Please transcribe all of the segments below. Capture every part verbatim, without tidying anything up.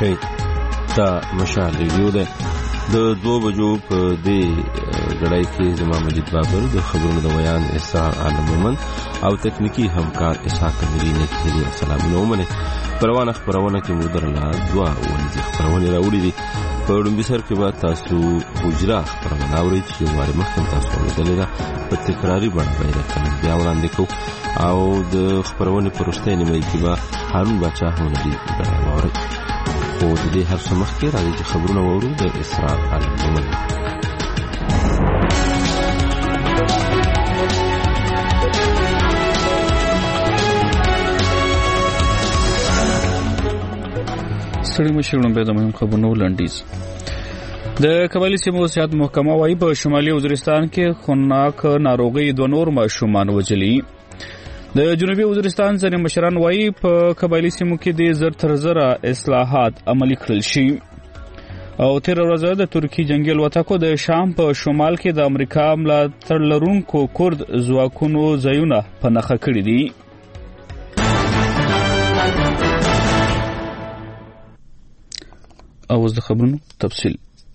شئ دا مشال ریډیو ده. د دوه بجو په دې غړای کې زما مجید بابر د خبرونو د ویان اسرار عالم مومن او تکنیکی همکار اسحاق امری نه کړي. السلام علیکم. پروانه خبرونه کې مودرلا دوا ولې خبرونه راوړي دي. په ډومبي سر کې به تاسو حجره خبرونه اورئ چې واره مخکې تاسو ولې دا په تکراری باندې راځي بیا وړاندې کو او د خبرونه پرسته نیمه کې به هارون بچا هونه دي اورئ. او د دې هر څه مخکې راځي چې خبرونه وورو د اسرار عالم مومن. ستړي مشرونو به د مهم خبرونو لنډیز. د قبایلی سیمو صحت محکمه وايي په شمالي وزیرستان کې خونناک ناروغي دوه نور ماشومان وژلي. د جنوبي وزیرستان ځینې مشران وايي په قبایلی سیمو کې د زر تر زره اصلاحات عملي کړل شي. او تیر ورځ د ترکی جنگي الوتکو د شام په شمال کې د امریکا ملاتړ لرونکو کورد ځواکونو ځایونه په نښه کړي دي. او د خبرونو تفصیل.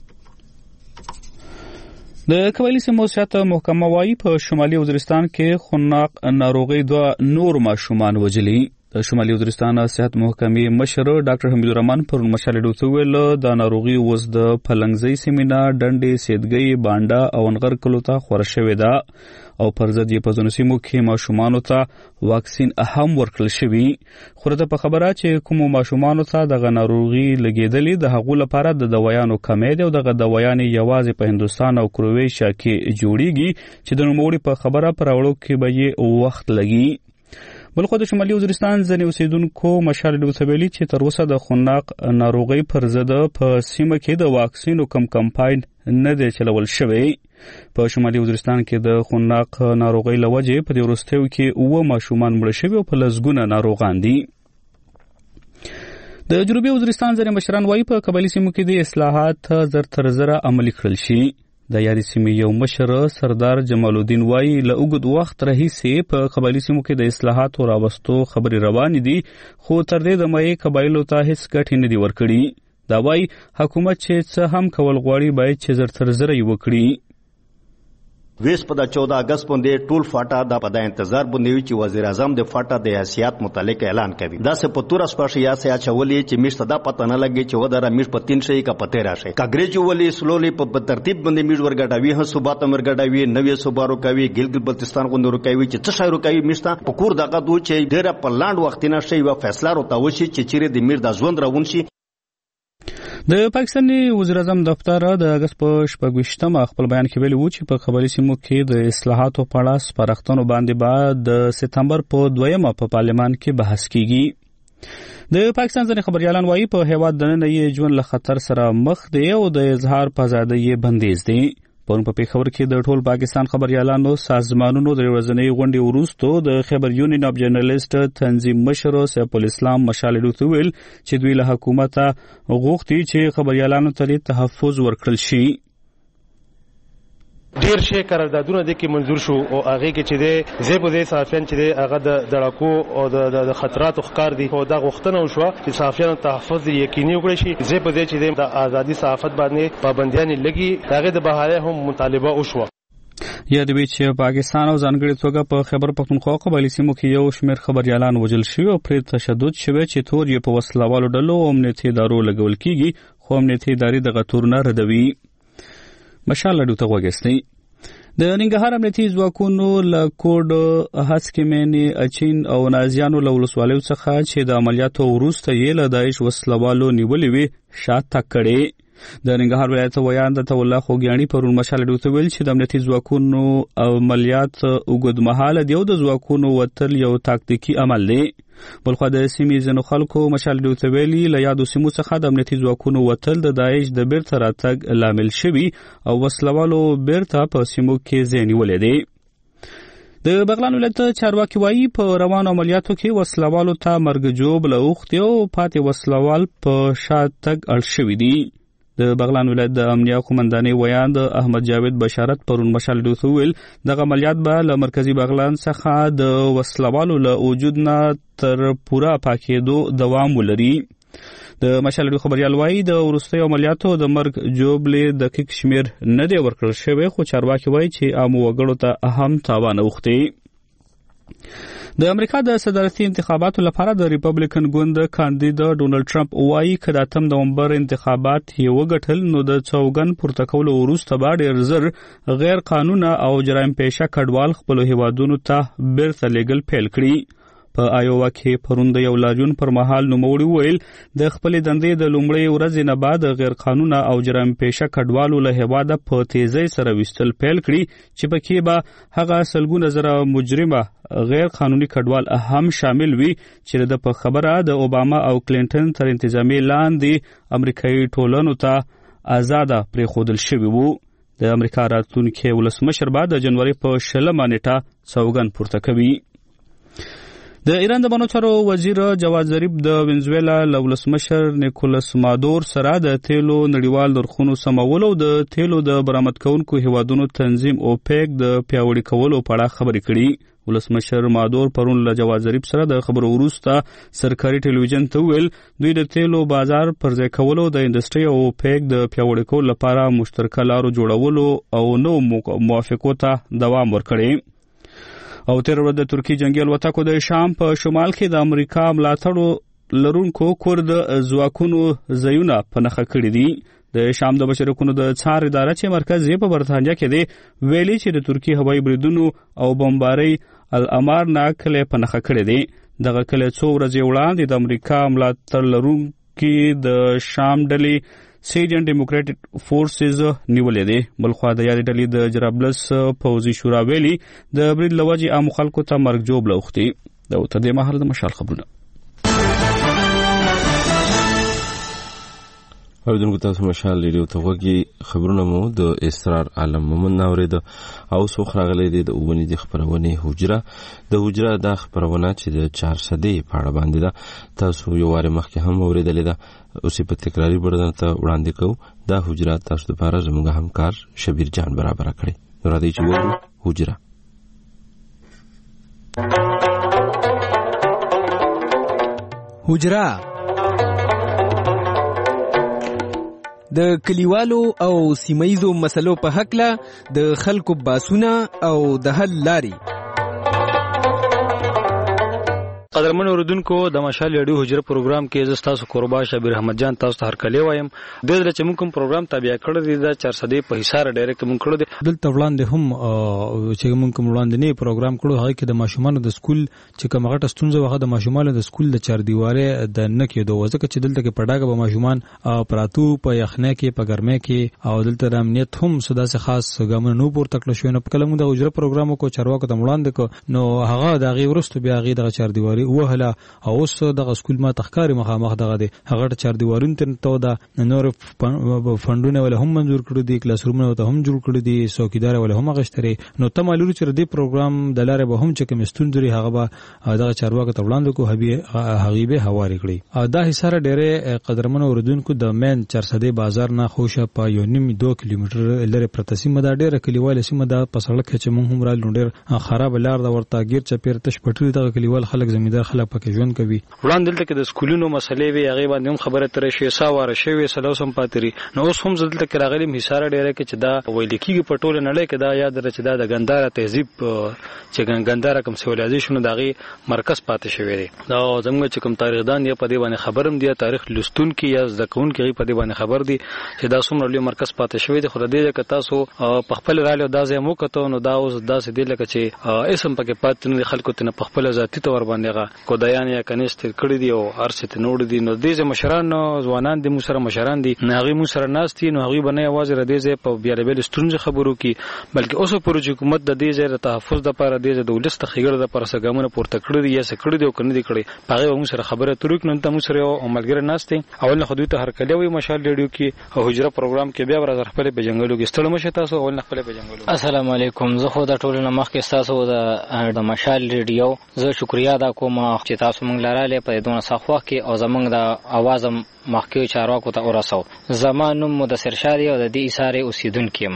د قبایلی سیمو صحت محکمه وايي په شمالي وزیرستان کې خونناک ناروغي دوه نور ماشومان وژلي. د شمالي وزیرستان صحت محکمې مشر ډاکټر حمید الرحمن پر مشال ډوته ویل د ناروغي وز د پلنګزي سیمینا ډنډې سیدګي بانډا او انغر کلو ته خور شوې ده او پر ضد یې په ځینو سیمو کې ماشومانو ته واکسین اهم ورکړل شوی. خو د په خبره چې کوم ماشومانو ته د ناروغي لګیدلې د هغو لپاره د دوايانو کمې دي او د دوايانې یوازې په هندستان او کرویشیا کې جوړیږي چې د نوموړي په خبره پر اورو کې به یې وخت لګي. بلخو د شمالي وزیرستان ځینې اوسیدونکو مشال ډوسویلي چې تر اوسه د خونناک ناروغي پر ضد په سیمه کې د واکسینو کم کمپاین نه دی چلول شوی. په شمالي وزیرستان کې د خونناک ناروغي لوجې په دې وروستیو کې اوه ماشومان مړه شوي او په لسګونه ناروغان دي. د جنوبي وزیرستان ځینې مشران وايي په قبایلي سیمو کې د اصلاحات زر تر زره عملي کړل شي. د یادې سیمې یو مشر سردار جمال الدین وايي له اوږد وخت راهیسې په قبایلي سیمو کې د اصلاحاتو راوستو خبرې روانې دي خو تر دې دمه یې قبایلو ته هیڅ ګټې نه دي ورکړي. دا وايي حکومت چې څه هم کول غواړي باید چې زر تر زره یې وکړي. ویس په د چودہ اگست باندې ټول فاټا د په د انتظار باندې چې وزیر اعظم د فاټا د حیثیت متعلق اعلان کوي. دا سه په تور اسپاش یا سه چولې چې میشته دا پته نه لګي چې ودره میش په تین شي کا پته راشه کاګریج ولې سلولې په ترتیب باندې میش ورګډاوي هه صوبات مرګډاوي نوې صوبارو کوي ګلګل بلتستان غوندورو کوي چې څه شایرو کوي میشته په کور دغه دوه چې ډیره په لاند وخت نه شي و فیصله راته وشي چې چیرې د میر د ژوند راون شي. د پاکستاني وزیر اعظم دفتر د اگست په شپږویشتمه خپل بیان کې ویلي و چې په قبایلي سیمو کې د اصلاحاتو په اړه سپارښتنو باندې بعد د سپتمبر په دویمه په پارلمان کې بحث کیږي. د پاکستان ځینې خبريالان وايي په هیواد دننه یې ژوند له خطر سره مخ دی او د اظهار په ازادۍ یې بندیز دی. پرون په پیښور کې د ټول پاکستان خبريالانو سازمانونو د ورځنۍ غونډې وروسته د خبر یونین اف جرنالیست تنظیم مشر سیف الاسلام مشال ډوتویل چې دوی له حکومته غوښتي چې خبريالانو ته تحفظ ورکړل شي. ډیر شي قراردادونه د کې منزور شو او هغه کې چې د زیبو د صحافیان چې هغه د دړکو او د خطراتو ښکار دي او د غوښتنه وشو چې صحافیانو تحفظ یقیني وکړي شي. زیبو د چې د ازادي صحافت باندې پابندیاں لګي هغه د بهاله هم مطالبه وشو. یاد وی چې پاکستان او ځانګړي توګه په خیبر پختونخوا قبایلي سیمو کې یو شمېر خبريالان وژل شوي او پرې تشدد شوی چې تور یې په وسلوالو ډلو او امنیتي ادارو لګول کیږي خو امنیتي ادارې دغه تورونه ردوي. مشال ډوته وګستي د ننګرهار امنیتي ځواکونو له کوډ هڅکمنې اچین او نازیانو له ولسوالیو څخه چې د عملیاتو وروسته یې له داعش وسلوالو نیولې وي شاته کړي. د ننګرهار ولایت ویان د الله خوګیانی پرون مشال ډوته ویل چې د امنیتي ځواکونو عملیات اوږدمهاله دی او د ځواکونو وتل یو تاکتیکي عمل دی. بلخو د سیمې ځینو خلکو مشال ډوته ویلي له یادو سیمو څخه د امنیتي ځواکونو وتل د داعش د بیرته راتګ لامل شوي او وسلوالو بیرته په سیمو کې ځای نیولی دی. د بغلان ولایت چارواکي وایي په روانو عملیاتو کې وسلوالو ته مرګ جوړ له اوختي او پاتې وسلوال په شا تګ اړ شوي دي. د بغلان ولایت د امنیه قومندانۍ ویان د احمد جاوید بشارت پرون مشال ډوته ویل دغه عملیات به له مرکزی بغلان څخه د وسلوالو له وجود نه تر پوره پاکېدو دوام ولري. د مشال رادیو خبريال وایي د وروستي عملیاتو د مرګ جوړبلې دقیق شمیر نه دی ورکړل شوی، خو چارواکي وایي چې عام وګړو ته اهم تاوان اوښتی. د امریکا د صدارتي انتخاباتو لپاره د ریپبلیکن ګوند کاندید ډونالد ټرمپ وایي که د اتم نومبر انتخابات یې وګټل نو د څوګن پورته کولو وروسته به ډېر زر غیر قانونه او جرایم پیشه کډوال خپلو هیوادونو ته بیرته لیږل پیل کړي. په آیووا کې پرون د یو لاریون پر مهال نوموړي وویل د خپلې دندې د لومړۍ ورځې نه بعد غیر قانونه او جرایم پیشه کډوالو له هیواده په تیزۍ سره ویستل پیل کړي چې پکې به هغه سلګونه زره مجرمه غیر قانوني کډوال هم شامل وي چې د په خبره د اوباما او کلینټن تر انتظامی لاندې امریکایي ټولنو ته آزاده پرېښودل شوي وو. د امریکا راتلونکي ولسمشر به د جنوري په شلمه نیټه سوګند پورته کوي. د ایران د بانو چارو وزیر جواد ظریف د وینزویلا له ولسمشر نیکولاس مادور سره د تیلو نړیوال نرخونو سمولو د تیلو د برآمد کوونکو هیوادونو تنظیم اوپیک د پیاوړي کولو په اړه خبرې کړي. ولسمشر مادور پرون له جواد ظریف سره د خبرو وروسته سرکاري ټلویزیون ته ویل دوی د تیلو بازار پر ځای کولو د انډستری او اوپیک د پیاوړي کولو لپاره مشترکه لارو جوړولو او نو موافقو ته دوام ورکړي. او تیر ورځ د ترکی جنگي الوتکو د شام په شمال کې د امریکا ملاتړ لرونکو کورد ځواکونو ځایونه په نښه کړي دي. د شام د بشري حقوقو د څار اداره چې مرکز یې په برتانیا کې دی ویلي چې د ترکی هوایي بریدونو او بمبارۍ الامار نه کله په نښه کړي دي. دغه کله څو ورځې وړاندې د امریکا ملاتړ لرونکي د شام ډلې سیریان ډیموکراټک فورسز نیولې دي. بلخوا د یادې ډلې د جرابلس پوځي شورا ویلي د برید له وجې عامو خلکو ته مرګ ژوبله اوښتي. دا تر دې مهاله د مشال خبرونه. اوریدونکو تاسو مشال ریډیو ته غوږی خبرونه مو د اسرار عالم مومن اورید او څو خراغلي دي د اوونی د خبرونه حجره د حجره د خبرونه چې د چهار صدې په اړه باندې ده تاسو یو واره مخکې هم اوریدلې ده اوسې په تکراری بردن ته وړاندې کوو. دا حجره تاسو لپاره زموږ همکار شبیر جان برابر کړی. نو راځئ چې وګورو حجره. حجره د کلیوالو او سیمایزو مسلو په حق له د خلکو باسونه او د حل لاري. قدرمن اوردونکو د مشال ریډیو حجره پروګرام کې زه تاسو قربا شبیر احمد جان تاسو ته هرکلی وایم. د دې چې موږ کوم پروګرام تابع کړی دی د چهار صدې په حصار ډایرکټ موږ کړو دی دلته وړاندې هم چې موږ کوم وړاندې نه پروګرام کړو هغه کې د ماشومان د سکول چې کوم غټه ستونزه وغه د ماشومان د سکول د چار دیواره د نه کېدو ځکه چې دلته کې پډاګه به ماشومان پراتو په یخنه کې په ګرمه کې او دلته د امنیت هم سودا سه خاص ګامونه نو پورته کړل شو. نو په کلمو د حجره پروګرام کو چارواکو ته وړاندې کو نو هغه د غي ورستو بیا غي د چار دیواره وهله او اوس دغه سکول ما تخکاری مخامخ دغه دی هغه چار دیوارون ته د نور فندونه ولا هم منظور کړو دي کلاس رومونه ته هم جوړ کړو دي څوکیدار ولا هم غشتري. نو ته معلومه چې د پروګرام د لارې به هم چې کوم ستوندري هغه به دغه چارواکو ته وړاندې کو هبي هغه به حواله کړی. دا حصار ډېره قدرمن اوردونکو د مین چار صدې بازار نه خوشه په یو نیم دوه کیلومتر لري پرته سیمه دا ډېره کلیوال سیمه دا په سړک چې مونږ هم را لونډر خراب لار دا ورته غیر چپیر تش پټری دغه کلیوال خلک زمیندار خلک پکې ژوند کوي. وړاندې دلته کې د سکولونو مسلې وی هغه باندې هم خبره ترې شي ساواره شوی سلوسم پاتري. نو اوس هم دلته کې راغلي حصار ډېره کې چې دا ویل کېږي په ټوله نړۍ کې دا یاد درچ دا د ګنداره تهذیب چې ګنداره کوم سیویلایزیشن دغه مرکز پاتې شوی دی. دا زموږ چې کوم تاریخدان یې په دې باندې خبرم دی تاریخ لستون کې یا ځکون کې په دې باندې خبر دی چې دا څومره لوی مرکز پاتې شوی دی. خو دې کې تاسو په خپل رالو دا ځای مو کته نو دا اوس داسې دی لکه چې اسم پکې پاتې نه خلکو ته په خپل ذاتی تور باندې کو دایان یا کنيست کړی دی او ارڅ ته نوړ دي. نو دې مشران ځوانان دي مو سره مشران دي ناغي مو سره ناستي نو هغه باندې आवाज را دي زه په بیا ریبل ستونزه خبرو کی بلکې اوس پروژه حکومت د دې ځای تحفظ د لپاره د دې ولست خېګړه د پر سګامونه پورته کړی دی یا څه کړی دی او کنه دی کړی هغه مو سره خبره ترک نن ته مو سره عملګر ناستي اول نه خدوی ته هر کله وي مشال ریډیو کې او حجره پروګرام کې بیا ورځ خپل په جنگلو کې ستړم شه تاسو اول نه خپل په جنگلو. السلام علیکم زه خو د ټولو مخ کې تاسو د مشال ریډیو زه شکریا دا کوم چې تاسو مونږ لراله په دونه سخوا کې او زمونږ د आवाज مخکې چارواکو ته ورسو. زمانوم مدثر شادي او د دې اساره اوسیدونکو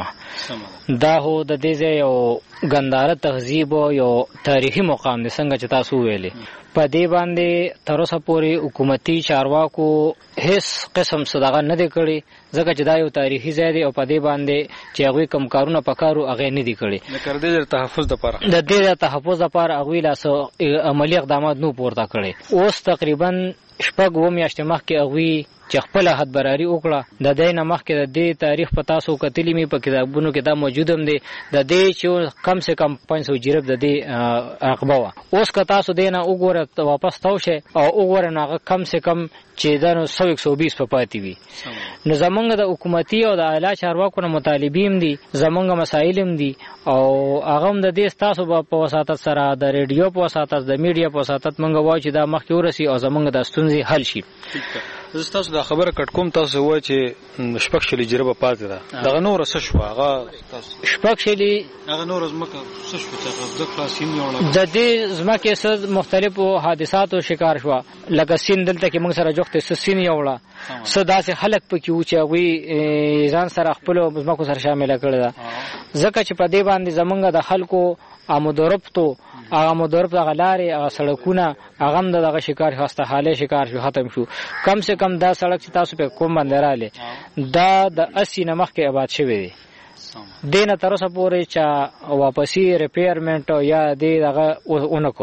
ما دا هو د دې یو ګنداره تهذیب او یو تاریخي مقام د څنګه چې تاسو ویلي په دې باندې تر اوسه پورې حکومتي چارواکو هیڅ قسم صدقه نه دی کړی ځکه چې دا یو تاریخي ځای دی او په دې باندې چې هغوی کوم کارونه پکارو هغه نه دي کړی. د کردې تحفظ لپاره د دې تحفظ لپاره هغوی لاس عملی اقدامات نو پورته کړي. اوس تقریبا شپږ اووه میاشتې مخکې هغوی چې خپل حد براری وکړه د دې نه مخکې د دې تاریخ په تاسو کتلی می په کتابونو کې دا موجود هم دی د دې چې کم سے کم پنځه سوه جریب د دې عقبه وه. اوس که تاسو دې نه وګوره واپس تاو شئ او وګوره نو هغه کم سے کم چې دا نو سو یک سو بیس په پاتې وي. نو زمونږ د حکومتي او د اعلی چارواکو نه مطالبې هم دي زمونږ مسایل هم دي او هغه هم د دې ستاسو په وساتت سره د ریډیو په وساتت د میډیا په وساتت مونږ وایو چې دا مخکې ورسي او زمونږ د ستونزې حل شي. زه تاسو دا خبره کټ کوم تاسو وایي چې شپږ شلي جریبه پاتې ده دغه نور څه شو هغه شپږ شلي هغه نور ځمکه څه شو چې هغه د خلاصین یوړه د دې ځمکې څه مختلفو حادثاتو شکار شو لکه سین دلته کې موږ سره جوخته سین یوړه څه داسې خلک پکې و چې هغوی ځان سره خپلو ځمکو سره شامله کړې ده ځکه چې په دې باندې زمونږ د خلکو آمودورفتو هغه مدرب دغه لارې هغه سړکونه هغه هم دغه شکار خسته حاله شکار شو ختم شو. کم سے کم دا سړک چې تاسو په کوم باندې رااله دا د اسی نه مخکې آباد شوی دی دینه تر اوسه پورې چې واپسی ریپیرمنټ یا دې دغه اونکو.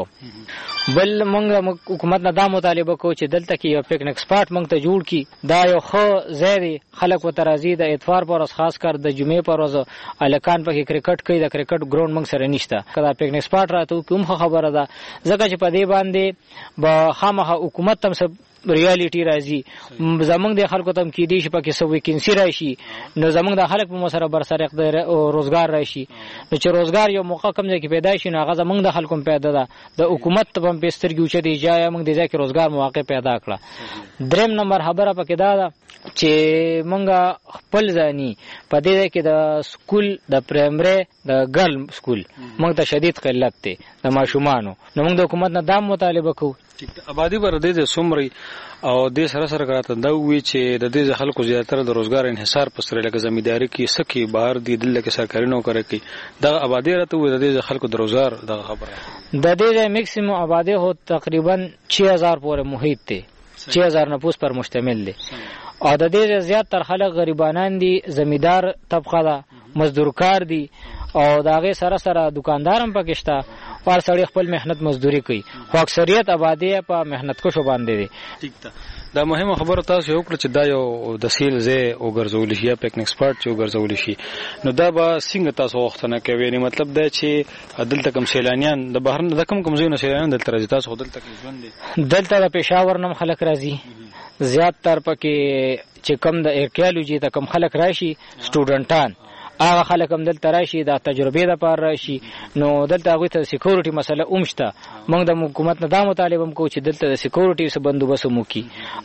بل موږ حکومت نه دا مطالبه کو چې دلته کې یو پکنیک سپاټ موږ ته جوړ کی دا یو خو ځای خلک و ترازی د اتوار پر خاص کر د جمعې پر ورځ الکان په کرکټ کوي د کرکټ ګراوند موږ سره نشته کدا پکنیک سپاټ راته کوم خبره ده ځکه چې په دې باندې به خامخه حکومت تم سب ریالټي راځي زمونږ د خلکو تم کې دي چې پکې سو ویکنسي راشي نو زمونږ د خلک په مسره بر سره روزګار راشي نو چې روزګار یو موقع کم ځای کې پیدا شي نو هغه زمونږ د خلکو پیدا ده د حکومت په پسترګي چې دی ځای موږ د ځای کې روزګار مواقع پیدا کړه. دریم نمبر خبره پکې دا ده چې موږ خپل ځاني په دې کې د سکول د پرایمري د ګرل سکول موږ ته شدید قلت دی د ماشومانو نو موږ د حکومت نه دا مطالبه کوو آبادی بر دې سمري او دې سره سره راته دا وی چې د دې خلکو زیاتره د روزګار انحصار پستر لکه زمینداری کې سکی بهر دي دل کې سرکاري نوکر کوي دا آبادی راته وی د دې خلکو د روزګار د خبره د دې میکسیمم آبادی هو تقریبا छह हज़ार پورې محیط دی छह हज़ार نفوس پر مشتمل دی او د دې زیات تر خلک غریبانان دي زمیندار طبقه ده مزدور کار دي او داغه سره سره دکاندارم پکشتا پر سړی خپل مهنت مزدوري کوي خو اکثریت آبادی په مهنت کو شو باندې دي. ٹھیک ده دا مهمه خبره تاسو یو کړ چې دا یو د سیل زه او ګرځول شي پکنیک سپاټ چې ګرځول شي نو دا به څنګه تاسو وختنه کوي نه مطلب دا چې دلته کوم سیلانیان د بهر نه کم کوم ځای نه سیلانیان دلته راځي تاسو دلته کې ژوند دي دلته د پېښور نم خلک راځي زیات تر پکې چې کم د ارکیالوجي ته کم خلک راشي سټوډنټان هغه خلک هم دلته راشي د تجربې لپاره راشي نو دلته هغوی ته سکیورټي مسله هم شته موږ د حکومت نه دا مطالبه هم کوو چې دلته د سکیورټي څه بندوبست هم وکړي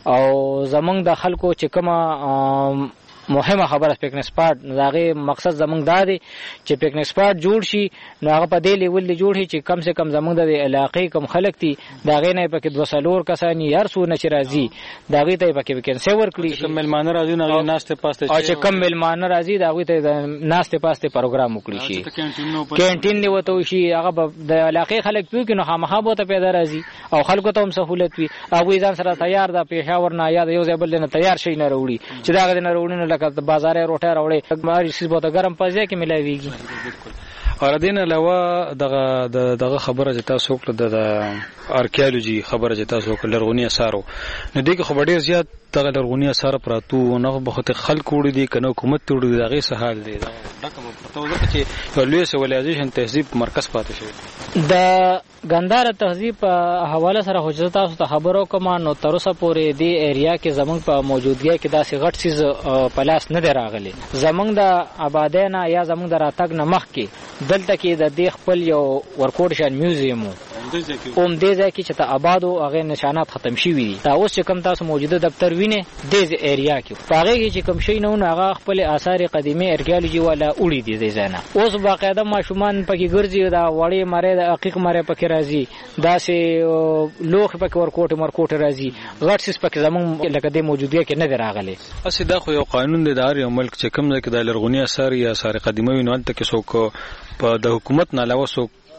او زموږ د خلکو چې کومه مهمه خبره پکنیک سپاټ داغه مقصد زمونږ دا دی چې پکنیک سپاټ جوړ شي نو هغه په دې لیول دی جوړ شي چې کم سے کم زمونږ د علاقې کم خلک دي داغه نه پکې دوه سلور کسانی هر څو نه راځي داغه ته پکې وکینسي ورکړي چې ملمانه راځي نه ناشته پاسته او چې کم ملمانه راځي داغه ته ناشته پاسته پروګرام وکړي شي کینټین دی وته شي هغه د علاقې خلک پیو کې نو خامخا به ته پیدا راځي او خلکو ته هم سہولت وي هغه ځان سره تیار ده پېښور نه یا یو ځای بل نه تیار شي نه وروړي چې داغه نه وروړي لکه بازار روټه راوړي ماري سیس بوته ګرم پځه کې ملاويږي. اور دین علاوه دغه دغه خبره چې تاسو وکړه د ارکیالوجي خبره چې تاسو وکړه لرغونی اثارو نو دغه خبره ډیر زیات دغه لرغونی اثار پراتو نه به خلک وړي دي کنه حکومت وړي دي دغه څه حال دی دغه پرته وځي چې لوی سیویلایزیشن تهذیب مرکز پاتې شي د ګندار تهذیب په حواله سره حجت تاسو ته خبرو کوم نو تر اوسه پورې دی ایریا کې زمونږ په موجودګۍ کې داسې غټ سیز پلاس نه دی راغلی زمونږ د آبادینا یا زمونږ د راتګ نه مخکې دلته کې د دې خپل یو ورکوډشن میوزیم اوم دې ځای کې چې ته آبادو هغه نشانات ختم شوي دي دا اوس چې کوم تاسو موجوده دفتر وینئ دې ایریا کې په هغه کې چې کوم شی نه ونه هغه خپل آثار قدیمه ارکیالوجي والا وړي دي دې ځای نه اوس باقاعده ماشومان پکې ګرځي دا وړي ماره د حقیق ماره پکې راځي داسې لوخ پکې ورکوټ مرکوټ راځي غټ سیس پکې زمونږ لکه دې موجودګۍ کې نه دی راغلی اسی دا خو یو قانون دی د هر یو ملک چې کوم ځای کې د لرغونی آثار یا آثار قدیمه وي نو هلته کې څوک په د حکومت نه علاوه څوک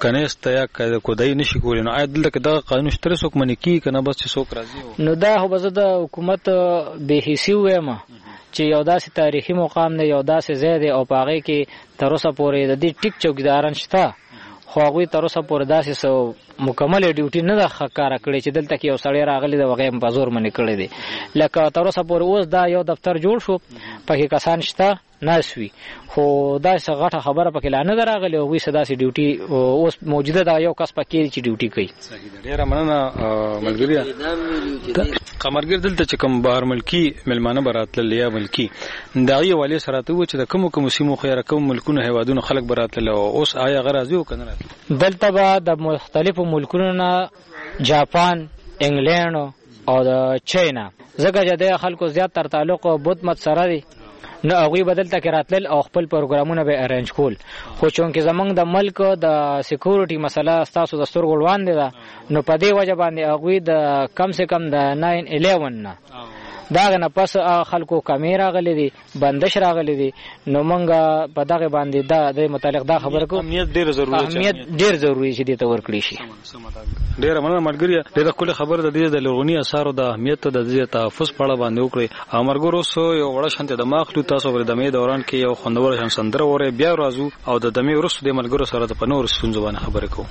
کنيست یا کودای نشي کولای. نو آیا دلته دا قانون شته څوک منې کی کنه بس چې څوک راځي؟ نو دا خو بزه د حکومت به حیثی وایم چې یو داسې تاریخي مقام دی، یو داسې ځای دی او په هغې کې تر اوسه پورې د دې ټیک چوکیداران شته، خو هغوی تر اوسه پورې داسې څه مکمله ډیوټي نه ده ښکاره کړې چې دلته کې یو سړی راغلی دی هغه یې په زور منې کړی دی. لکه تر اوسه پورې اوس دا یو دفتر جوړ شو، پکې کسان شته ناست وي، خو داسې غټه خبره پکې لا نه ده راغلې. هغوی څه داسې ډیوټي اوس موجوده ده، یو کس پکې دی چې ډیوټي کوي. ډېره مننه ملګري. قمرګر دلته چې کوم بهر ملکي مېلمانه به راتلل یا ملکي، د هغې والي سره راته وویل چې د کومو کومو سیمو خو یاره کوم ملکونو هېوادونو خلک به راتلل، اوس آیا هغه راځي او که نه راځي؟ دلته به د مختلفو ملکونو نه جاپان، انګلینډ او د چاینا، ځکه چې د خلکو زیات تر تعلق بودھ مت سره دی، نو هغوی به دلته کې راتلل او خپل پروګرامونه به ارینج کول. خو چونکې زمونږ د ملک د سکیورټي مسله ستاسو د سترګو وړاندې ده، نو په دې وجه باندې هغوی د کم سے کم د ناین الیون نه د هغې نه پس خلکو کمې راغلي دي، بندش راغلی دي. نو موږ په دغې باندې دا د متعلق دا خبره کوو، امنیت ډېر ضروري دی، اهمیت ډېر ضروري چې دې ته ورکړی شي. ډېره مننه ملګري. ډېره ښکلې خبره د دې د لرغوني اثارو د اهمیت د دې تحفظ په اړه باندې وکړئ. او ملګرو اوس یو وړه شانتې دمه اخلو، تاسو به د دمې دوران کې یو خوندوره شان سندره واورئ، بیا راځو او د دمې وروسته د ملګرو سره د په نورو ستونزو باندې خبرې کوو.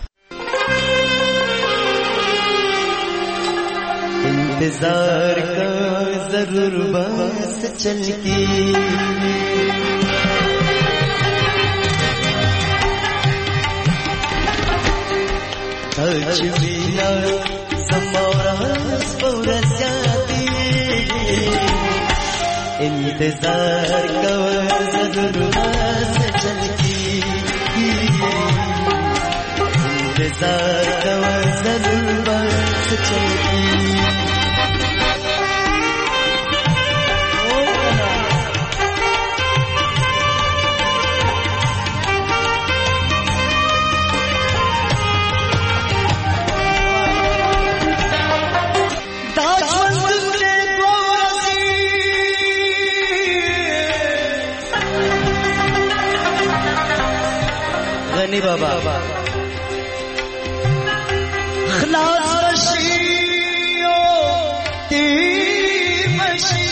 इंतजार का जरूर बस चलती आज बिना समारा स्पोरस जाती इंतजार का जरूर बस चलती इंतजार का जरूर बस चलती बाबा खलास मशीओ तीर मशी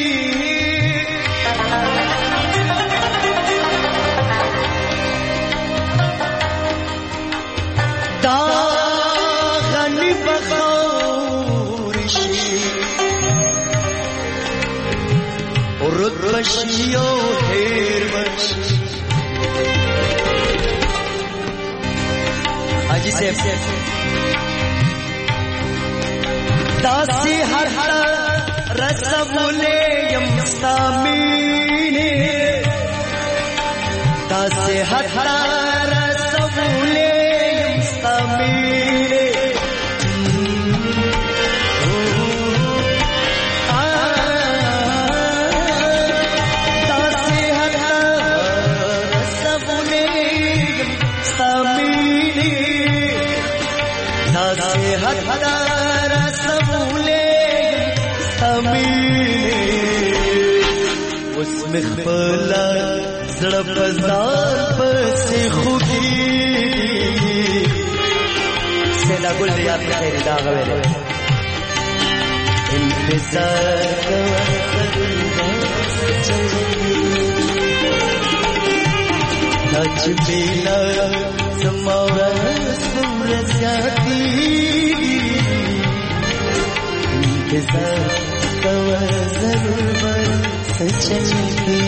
दागनी बखौरिशी और रुद्रशियो हेर मशी हाजी साहब दासी हर हर रसमुले यमस्तामीने दासी हर हर रसमुले यमस्तामीने दासी हर हर रसमुले यमस्तामीने दासी हर हर रसमुले यमस्तामीने उसमें खपला زړه پزار پسې خوږي سیلا ګل دې یاد کړئ دا غوړې انتظار کوه نچ بینا سماورا سورسیاتی انتظار کوه ضرور بر سچلتی.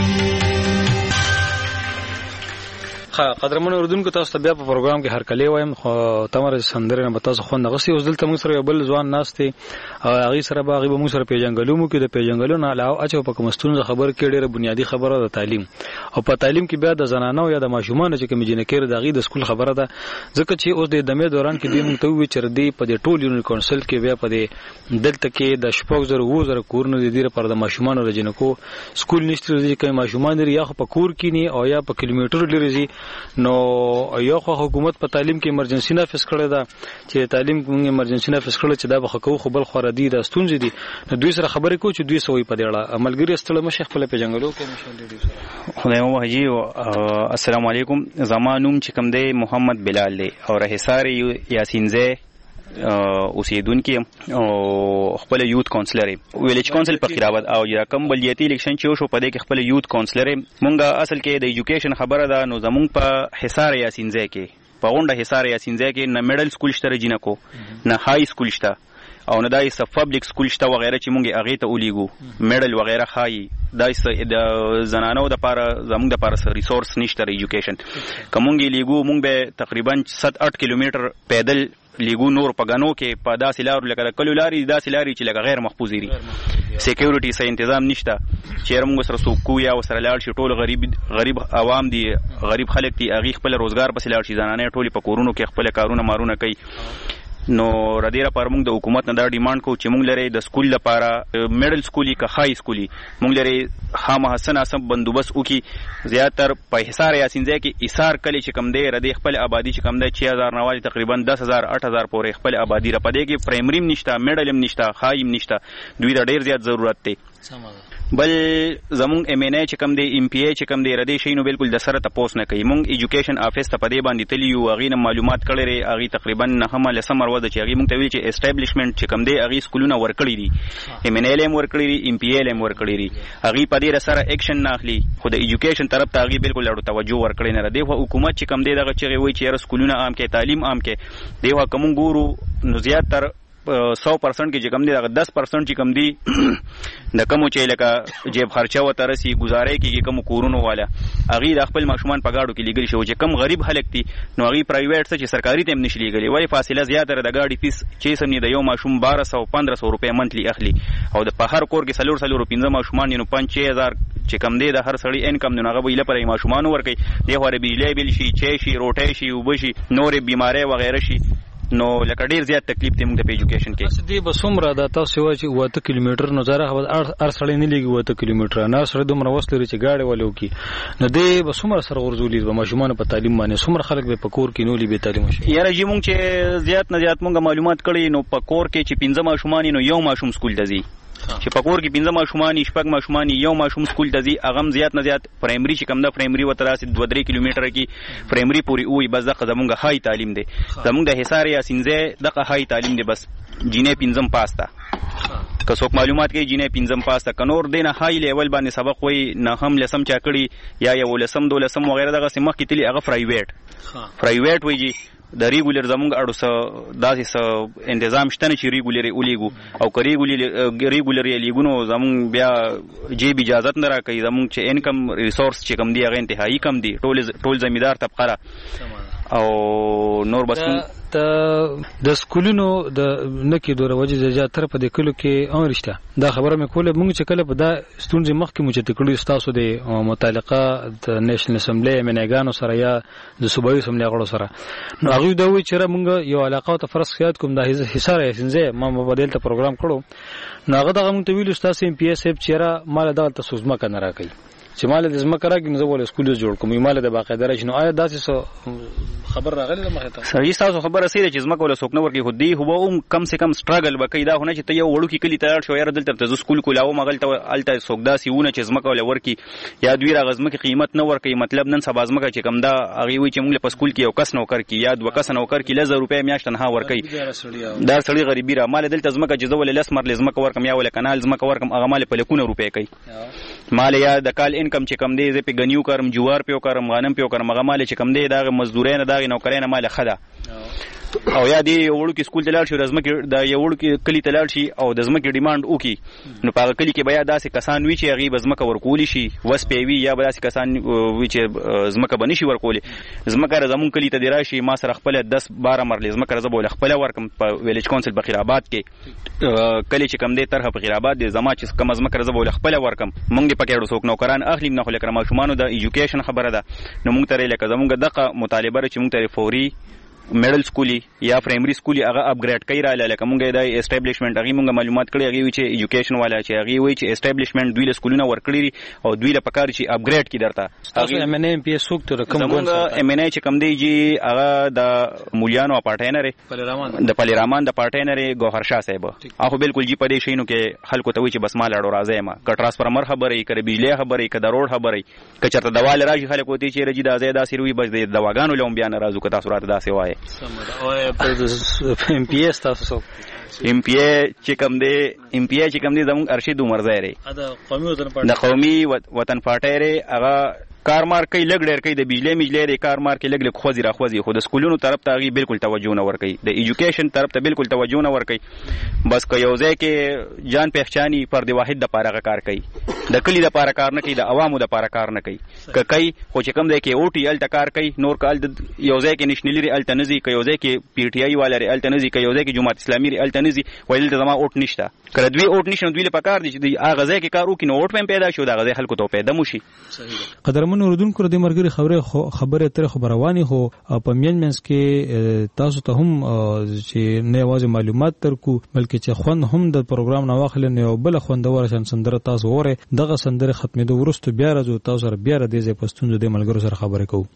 قدرمن اردوونکو تاسو ته بیا په پروګرام کې هرکلی وایم، خو تمره سندره نه تاسو خوند غوښتي. اوس دلته موږ سره یو بل ځوان ناست دی او هغې سره به هغې به موږ سره پیژنګلو مو کې د پیژنګلو نه علاوه اچو په کومه ستونزه خبر کې ډېره بنیادي خبره ده تعلیم، او په تعلیم کې بیا د زنانو یا د ماشومانو چې کومې جنکې د هغې د سکول خبره ده، ځکه چې اوس د دمې دوران کې دوی موږ ته وویل چې دی په دې ټول یونین کونسل کې بیا په دې دلته کې د شپږ زره اووه زره کورونه د دې لپاره د ماشومانو د جنکو سکول نشته، چې کوم ماشومان لري یا خو په کور کې نه او یا په کیلومتر لري نو یو خو حکومت په تعلیم کې ایمرجنسي نافذ کړی دا چې تعلیم موږ ایمرجنسي نافذ کړل چې دا به خکو خو بل خو ردی د ستونزې دي نو دوی سره خبرې کوو چې دوی سوې په دې اړه عملګری استل مشه خپل په جنگلو کې مشه خدای مو حجي السلام علیکم زمانوم چې کوم دی محمد بلال دی او رهسار یاسینزه اوسیدونکو او خپل یوت کونسلر ویلیج کونسل په خیراباد او یا کوم بلدیاتي الیکشن چې شو په دې کې خپل یوت کونسلر مونږه اصل کې د ایجوکیشن خبره ده نو زمونږ په حصار یاسینځه کې په غونډه حصار یاسینځه کې نه میډل سکول شته جنکو نه های سکول شته او نه دای سب پبلک سکول شته وغیرہ چې مونږه اغه ته ولیګو میډل وغیرہ خای دای د زنانو د پاره زمونږ د پاره ریسورس نشته ایجوکیشن کومږي لیګو مونږ به تقریبا سات اټ کیلومتر پیدل لیګو نور پګانو کې په داسې لارو لکه کلو لاري داسې لاري چې لکه غیر محفوظ دي سکیورټي سه تنظیم نشته چې موږ سره سوکو یا وسره لاړ شي ټول غریب غریب عوام دي غریب خلک دي اغي خپل روزګار پس لاړ شي ځانانه ټول په کورونو کې خپل کارونه مارونه کوي نو ردیره پر موږ د حکومت نه دا ډیماند کو چې موږ لري د سکول لپاره میډل سکولي که های سکولي موږ لري خامہ حسن اسب بندوبست وکي زیاتر په حصار یاسینځه کې ایثار کلی چې کم دی ردی خپل آبادی چې کم دی چھ ہزار نوالی تقریبا دس ہزار آٹھ ہزار پورې خپل آبادی را پدې کې پرایمریم نشته میډلم نشته هایم نشته دوی دا ډیر زیات ضرورت دی بل زمون ایم ان ای چې کم دی ایم پی ای چې کم دی ردی شي نو بالکل د سره تاسو نه کوي مونږ ایجوکیشن افیس ته پدې باندې تلیو اغي نه معلومات کړي لري اغي تقریبا نه هم لسمر وځي چې اغي مونږ ته ویل چې اسټابلیشمنت چې کم دی اغي سکولونه ورکړي دي ایم ان ای لم ورکړي دي ایم پی ای لم ورکړي دي اغي پدې سره اکشن نه اخلي خو د ایجوکیشن طرف ته اغي بالکل اړو توجه ورکړي نه ردی خو حکومت چې کم دی دغه چې وایي چې سکولونه عام کې تعلیم عام کې دی خو کوم ګورو نو زیات تر سو پرسنٹ کې چې کم دی دغه دس پرسنٹ چې کم دی د کوم چې لکه جیب خرچه و ترسي گزارې کې کوم کورونو والا اغي د خپل ماشومان په گاډو کې لګل شو چې کم غریب خلک دي نو اغي پرایویټ څه چې سرکاري ته نشي لګلې ولی فاصله زیاته د گاډي فیس چې سم نه د یو ماشوم بارہ سو پندرہ سو روپے منتلی اخلي او د په هر کور کې سلور سلور پنځه ماشومان نو پنځه چھ هزار چې کم دی د هر سړی انکم نه هغه ویله پرې ماشومان ورکي دی هره بجلی بل شي چې شي روټي شي وبشي نورې بیماری وغیرہ شي نو لکه ډیر زیات تکلیف دی موږ په ایجوکیشن کې اس دې بسومره د تاسو وای چې وته کیلومتر نو زره ار سړی نه لګي وته کیلومتر نه سړی دومره وسلري چې گاډي ولو کې نو دې بسومره سره ورزولې به ماشومان په تعلیم باندې سومره خلک به پکور کې نو لې به تعلیم شي یاره جی موږ چې زیات نه زیات موږ معلومات کړي نو پکور کې چې پنځه ماشومان نو یو ماشوم سکول ته ځي چې پکور کې پنځه ماشومان شپږ ماشومان یو ماشوم سکول ته ځي اغم زیات نه زیات پرایمري چې کم ده پرایمري وته راسي دوه درې کیلومتر کې پرایمري پوری وي بس دغه زمونږ هاي تعلیم دی زمونږ د حصار یا سینځه دغه هاي تعلیم دی بس جینې پنځم پاستا که څوک معلومات کوي جینې پنځم پاستا کنور دینه هاي لیول باندې سبق وای نه هم لسم چا کړي یا یو لسم دو لسم وغیرہ دغه سمخ کې تلی هغه پرایویټ پرایویټ وایي د ریګولر زمونږ اړو سره داسې سه تنظیم شته چې ریګولر اولیګو او کری ریګولر یې لیګونو زمونږ بیا جیب اجازه نه راکړي زمونږ چې انکم ریسورس چې کم دی هغه انتهایی کم دی ټول ټول زمیدار طبقه او نور بس ته د سکولونو د نکې دوره وجه زیاتره په د کلو کې اون رښتا دا خبره مې کوله موږ چې کله په دا ستونزې مخکې مو چې تکړه تاسو د متعلقه د نېشنل اسمبلی منګانو سره یا د صوبایي اسمبلی غړو سره نو هغه دا وی چې موږ یو علاقه ته فرض خیات کوم د حصار یې ما مبادل ته پروګرام کړو نو هغه دغه مونږ ته ویل تاسو ایم پی ایس اف چیرې مال دغه تاسو زما کنه راکړي چې مال د زما کرا کې نو ول سکول جوړ کوم مال د باقاعده راشنو آیا داسې خبر راغلی مخه ته صحیح تاسو خبره سره چې زما کول سوک نو ورکی خو دی هو هم کم سے کم سټراګل وکي دا هونه چې ته یو وړو کې کلی تیار شو یاره دلته ته سکول کولاو مغل ته الته سوک داسې ونه چې زما کول ورکی یا دوی راغزمه کې قیمت نه ورکی مطلب نن سبا زما چې کم دا اغي وي چې موږ په سکول کې یو کس نو کر کی یا دو کس نو کر کی لزر روپے میاشت نه ورکی دا سړی غریبی را مال دلته زما کې جزول لس مر لزما ورکم یا ول کنال زما ورکم هغه مال په لکونه روپے کوي مال یا د کال انکم چې کم دی په غنیو کارم جوار پیو کارم غنم پیو کارم هغه مال چې کم دی دا مزدورین دا نوکرین مال خدا او یا دی وړو کې سکول تلل شي رزمکه د یو وړو کې کلی تلل شي او د زمکه ډیماند وکي نو په کلی کې بیا داسې کسان وی چې غي بزمکه ورکول شي وس پیوي یا داسې کسان وی چې زمکه بنی شي ورکول زمکه زمون کلی ته دی راشي ما سره خپل دس بارہ مرلې زمکه زبول خپل ورکم په ویلیج کونسل بخیرآباد کې کلی چې کم دی طرح بخیرآباد دی زما چې کم زمکه زبول خپل ورکم مونږ په کې څوک نوکران اخلي نه خو لکه ما شومانو د ایجوکیشن خبره ده نو مونږ ته لکه زمونږ دغه مطالبه چې مونږ ته فوري میډل سکولي یا پرایمري سکولي هغه اپګریډ کوي را لکه مونږ د اسټابلیشمنت هغه مونږ معلومات کړی هغه چې ایجوکیشن والا چې هغه وی چې اسټابلیشمنت دوی له سکولونو ورکړي او دوی له پکار چې اپګریډ کی درته هغه ام ان ام پی سوک تر کوم ګون ام ان چې کوم دی جی هغه د مولیانو پارټاینر د پلیرامان د پارټاینر ګوهر شاه صاحب هغه بالکل جی پدې شینو کې خلکو ته وی چې بس مال اړو راځي ما ک ټرانسفارمر خبرې کړي بجلی خبرې ک د روډ خبرې ک چرته دوال راشي خلکو ته چې رجی د ازاده سیروي بس د دواګانو لوم بیان راځو ک تاسو راته داسې وایي او ام پی اس تاسو ام پی ای چې کوم دی ام پی ای چې کوم دی زموږ ارشد عمر زهري د قومي وطن پارټي د قومي وطن پارټي هغه کارمار کوي لګ ډېر کوي د بجلی مجلی د کارمار کې لګ لګ خوځي را خوځي خو د سکولونو طرف ته غي بالکل توجه نه ور کوي د ایجوکیشن طرف ته بالکل توجه نه ور کوي بس که یو ځای کې جان پہچانی پر دی واحد د پاره کار کوي د کلی د پاره کار نه کوي د عوامو د پاره کار نه کوي ک کوي خو چې کوم ځای کې او ټی ال کار کوي نور کال یو ځای کې نشنلی ری ال تنزي ک یو ځای کې پی ټی آی والا ری ال تنزي ک یو ځای کې جماعت اسلامي ری ال تنزي ویل د زما اوټ نشته کړه دوی اوټ نشنه دوی له پکار دي چې هغه ځای کې کار وکړي نو اوټ پم پیدا شو دا غځي خلکو ته پیدا موشي قدرمن اوردونکو د مرګري خبره خبره تر خبروانی هو په مین منس کې تاسو ته هم چې نه واځي معلومات ترکو بلکې چې خوند هم د پروګرام نو واخل نه بل خوندور شان سندره تاسو وره دغه سندره ختمېدو ورسته بیا راځو تاسو سره بیا د دې پښتون د ملګرو سره خبرې کوو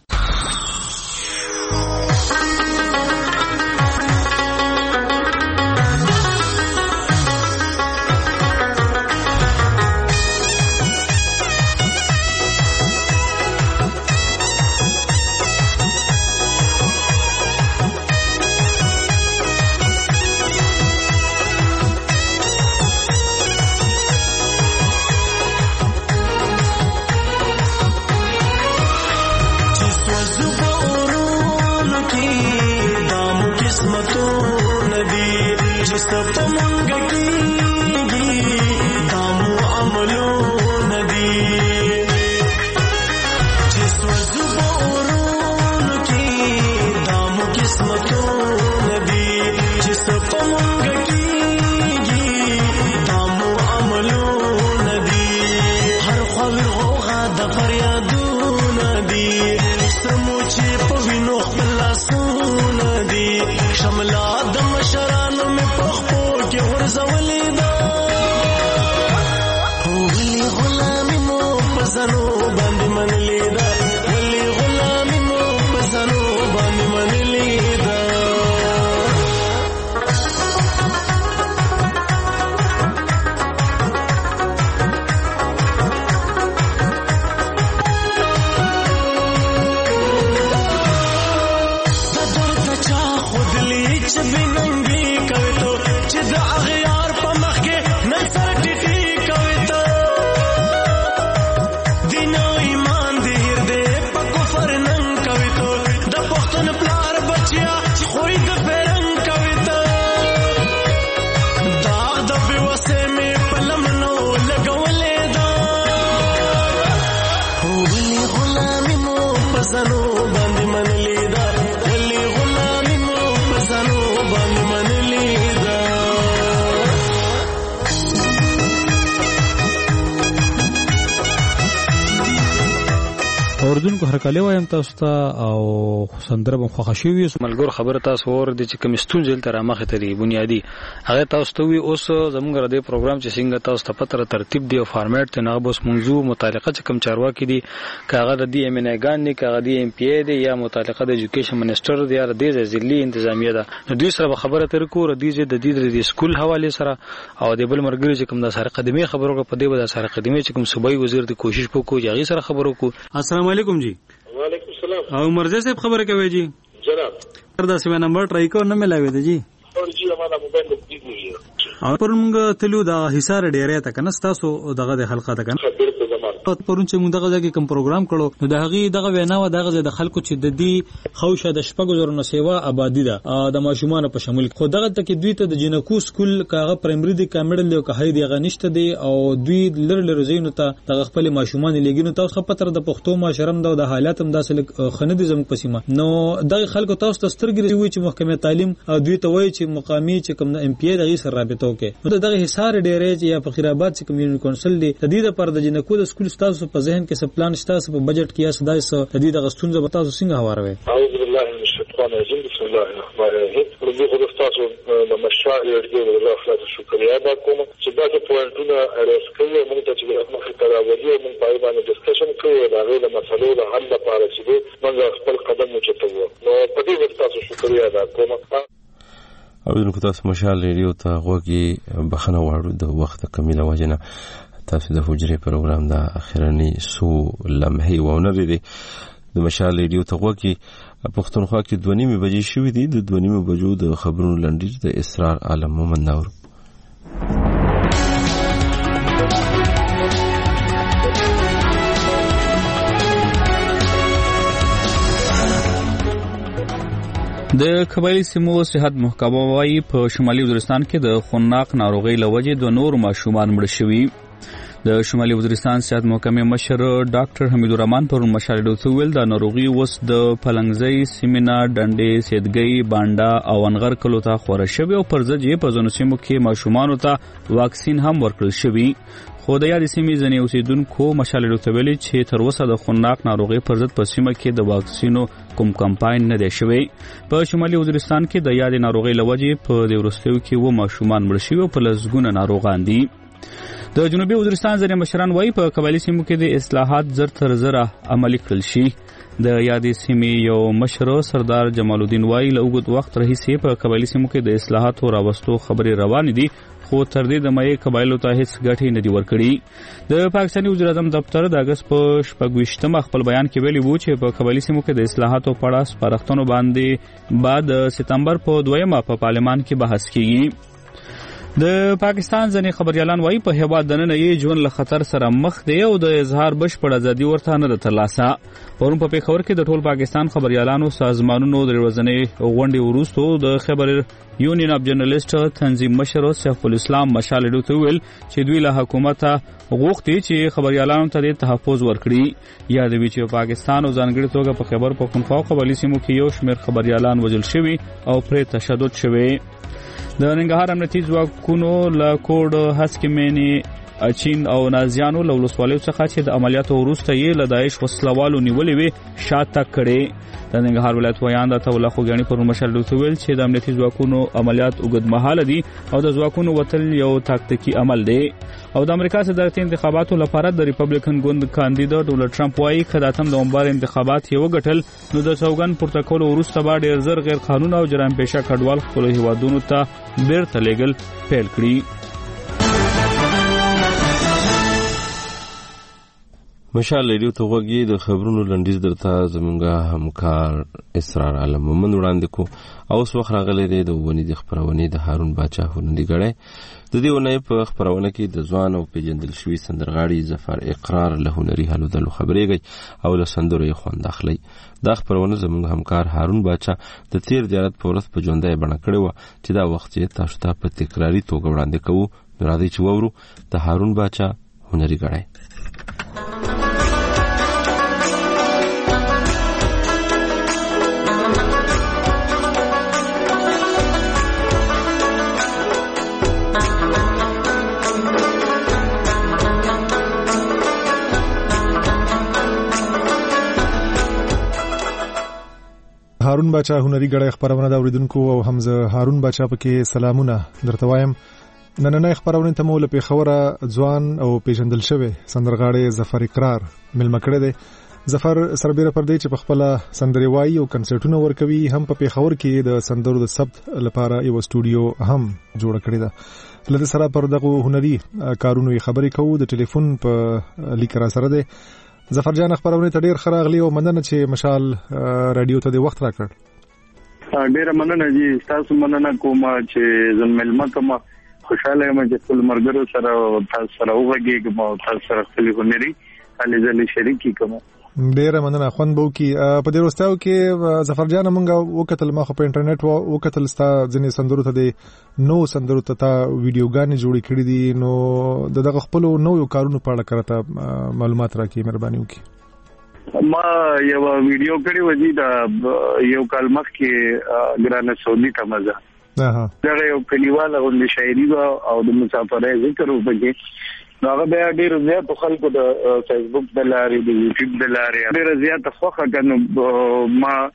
اوردونکو هرکلی وایم تاسو ته او سندره به خوښ شي ملګر خبره تاسو ور دي چې کوم ستونزې تر مخه تري بنیادی هغه تاسو ته وی اوس زموږ د پروګرام چې څنګه تاسو ته پتر ترتیب دی او فارمیټ ته نه بس موضوع متعلقه چې کوم چارواکي دي کاغه د دی ام ان ګان نه کاغه دی ام پی ای دی یا متعلقه د ایجوکیشن منسٹر دی یا د ځلې انتظامیه ده نو دوی سره خبره تر کو ردی چې د دې د سکول حواله سره او د بل مرګري چې کوم د سره قدمي خبرو په دې به د سره قدمي چې کوم صوبایي وزیر د کوشش وکړو یغي سره خبرو کو السلام علیکم جی وعلیکم السلام او مرزه صاحب خبره کوي جی جناب تر دا سمه نمبر ټرای کو نه ملاوي دی جی اور جی ہمارا موبایل دی او پرمږه تلو دا حصار ډیره تا کنه تاسو دغه د حلقه تا کنه پرون چې موږ دغه ځکه کوم پروګرام کړو نو دغه دغه وینا و دغه د خلکو چې د دې خوشه د شپږ زره نو سیوا آبادی ده د ماشومان په شامل خو دغه ته کې دوی ته د جنکو سکول کاغه پرایمري دی کامډل یو که هي دی غنښت دی او دوی لر لر زینو ته دغه خپل ماشومان لګینو تاسو خپل د پښتو معاشرم د حالات هم داسې خنډ زم پسیمه نو دغه خلکو تاسو ته سترګې وي چې محکمه تعلیم دوی ته وایي چې مقامی چې کوم ام پی ای دغه سره رابطه وکړي نو دغه حصار ډیره یا فقیرآباد چې کمیونټي کونسل دی د دې لپاره د جنکو د سکول تاسو په ذهن کې څه پلان شته څه په بجټ کې یا سدای څه د دې د غستون ز بتاسو څنګه هواروي اعوذ بالله من الشيطان الرجيم بسم الله الرحمن الرحيم ربي خو تاسو د مشال رادیو د الله خلاص شکریا ادا کوم چې دا د پوینټونو ارسکوي موږ ته چې مخه تراولي موږ په باندې ډسکشن کوو دا غوډه مسلو د حل لپاره چې موږ خپل قدم وچتو نو په دې وخت تاسو شکریا ادا کوم او د تاسو مشال رادیو ته غوږی بخنه واړو د وخت کمیله وجنه تاسو د حجرې پروګرام د اخرنی سو لمحې وونه دي د مشال رادیو ته غوږی پښتونخوا کې دوه نیمه بجې شوې دي د دوه نیمه بجو د خبرونو لنډیج د اسرار عالم مومن نور د قبایلی سیمو صحت محکمه وايي په شمالي وزیرستان کې د خوناق ناروغي لوجې د نور ماشومان مړ شوي د شمالي وزیرستان صحت محکمې مشر ډاکټر حمید الرحمن پر مشاهده ویل د ناروغي وس د پلنګزۍ سیمینا ډنډې سیدګۍ بانډا او انغر کلو ته خوره شوی او پر ځای په ځینو سیمو کې ماشومان ته واکسین هم ورکړل شوی خو د یادې سیمې ځینې اوسیدونکو مشاهده ویلي چې تر اوسه د خوناق ناروغي پر ضد په سیمه کې د واکسینو کوم کمپاین نه دی شوی په شمالي وزیرستان کې د یادې ناروغي لوجې په د ورستیو کې و ماشومان مړ شوي او په لسګونه ناروغان دي د جنوبي وزیرستان ځینې مشران وايي په قبایلی سیمو کې د اصلاحات زر تر زره عملي کړل شي د یادې سیمې یو مشر سردار جمال الدین وايي له اوږد وخت راهیسې په قبایلی سیمو کې د اصلاحاتو راوستو خبرې روانې دي خو تر دې د مې قبایلو ته هیڅ ګټه نه دی ورکړي د پاکستاني وزیر اعظم دفتر د اگست په شپږویشتمه خپل بیان کې ویلي وو چې په قبایلی سیمو کې د اصلاحاتو په اړه سپارښتنو باندې بعد سپتمبر په دویمه په پارلمان کې بحث کیږي د پاکستان ځنې خبريالان وايي په هیواد دننه یې ژوند له خطر سره مخ دی او د اظهار بشپړ ازادي ورته نه ده ترلاسه پرون په پیښور کې د ټول پاکستان خبريالانو سازمانونو د ورځنۍ غونډې وروسته د خبر یونین اف جرنالیست تنظیم مشر سیف الاسلام مشال ډوته ویل چې دوی له حکومت غوښتي چې خبريالانو ته د تحفظ ورکړي یادوي چې پاکستان او ځانګړي توګه په خبر پښتونخوا قبایلی سیمو کې یو شمېر خبريالان وژل شوي او پرې تشدد شوی د ننګرهار امنیتي ځواکونو له کوډ هسکمنی اچین او نازیانو له ولسوالیو څخه چې د عملیاتو وروسته یې له داعش وسلوالو نیولې وي شاته کړي د ننګرهار ولایت ویان د توله خوګانی پر مشر ویل چې د امنیتي ځواکونو عملیات اوږدمهاله دي او د ځواکونو وتل یو تاکتیکي عمل دی او د امریکا صدارتي انتخاباتو لپاره د ریپبلیکن ګوند کاندیدا ډونالد ټرمپ وايي خداتم د نومبر انتخابات یو غټل نو د سوګن پروتوکول وروسته به ډیر زر غیر قانوني او جرائم پیشه کډوال خپل هیوادونو ته بیرته لیګل پیل کړي مشال رادیو ته غوږی د خبرونو لنډیز درته زمونږه همکار اسرار عالم مومن وړاندې کو او اوس وخت راغلی دی د ونې د خبرونې د هارون باچا هنري غړی د دې ونې په خبرونه کې د ځوان او پیجندل شوی سندرغاړي ظفر اقرار له هنري حالو د خبرېږي او له سندرو خوند اخلي دا خبرونه زمونږ همکار هارون باچا د تیر زیارت په ورځ په ژوندۍ بڼه کړې و چې دا وخت یې تاسو ته په تکراری توګه وړاندې کوو راځي چې وورو د هارون باچا هنري غړی هارون باچا هنري غړی خبرونه دا اوریدونکو او حمزه هارون باچا پکې سلامونه درته وایم نننۍ خبرونه ته مول په خوره ځوان او پیژندل شوی سندرغاړي ظفر اقرار ملما کړی دی ظفر سربېره پر دې چې په خپل سندري وایي او کنسرټونه ورکوي هم په پیښور کې د سندرو د ثبت لپاره یو استودیو هم جوړ کړی دی لته سره پر دغه هنري کارونو خبرې کوو د ټلیفون په لیک را سره دی ظفر جان خبرونه ته ډیر خراغلی او مننه چې مشال رادیو ته د وخت راکړ ډیر مننه جی تاسو مننه کوم چې زملمه کوم خوشاله یم چې خپل مرګرو سره تاسو سره وګورئ او تاسو سره خپل هنري علي ځلې شریکي کوم ډیر مننه خوند بو کی په دې وروستیو کې ظفر جان مونږ وکتل ما خو په انټرنیټ وکتل ستا ځنې سندرو ته د نو سندرو ته تا ویډیوګانې جوړې کړې دي نو دغه خپل نو یو کارونه په اړه کړه معلومات راکې مهرباني وکړي ما یو ویډیو کړی و دي دا یو کال مخکې ګرانه سعودي ته مزه اها دا یو کلیواله غونډه شاعري او د مسافرۍ ذکر وکړي هغه بیا ډیر زیات خلکو د فیسبوک د لارې د یوټیوب د لارې ډیر زیات خوخه کنه ما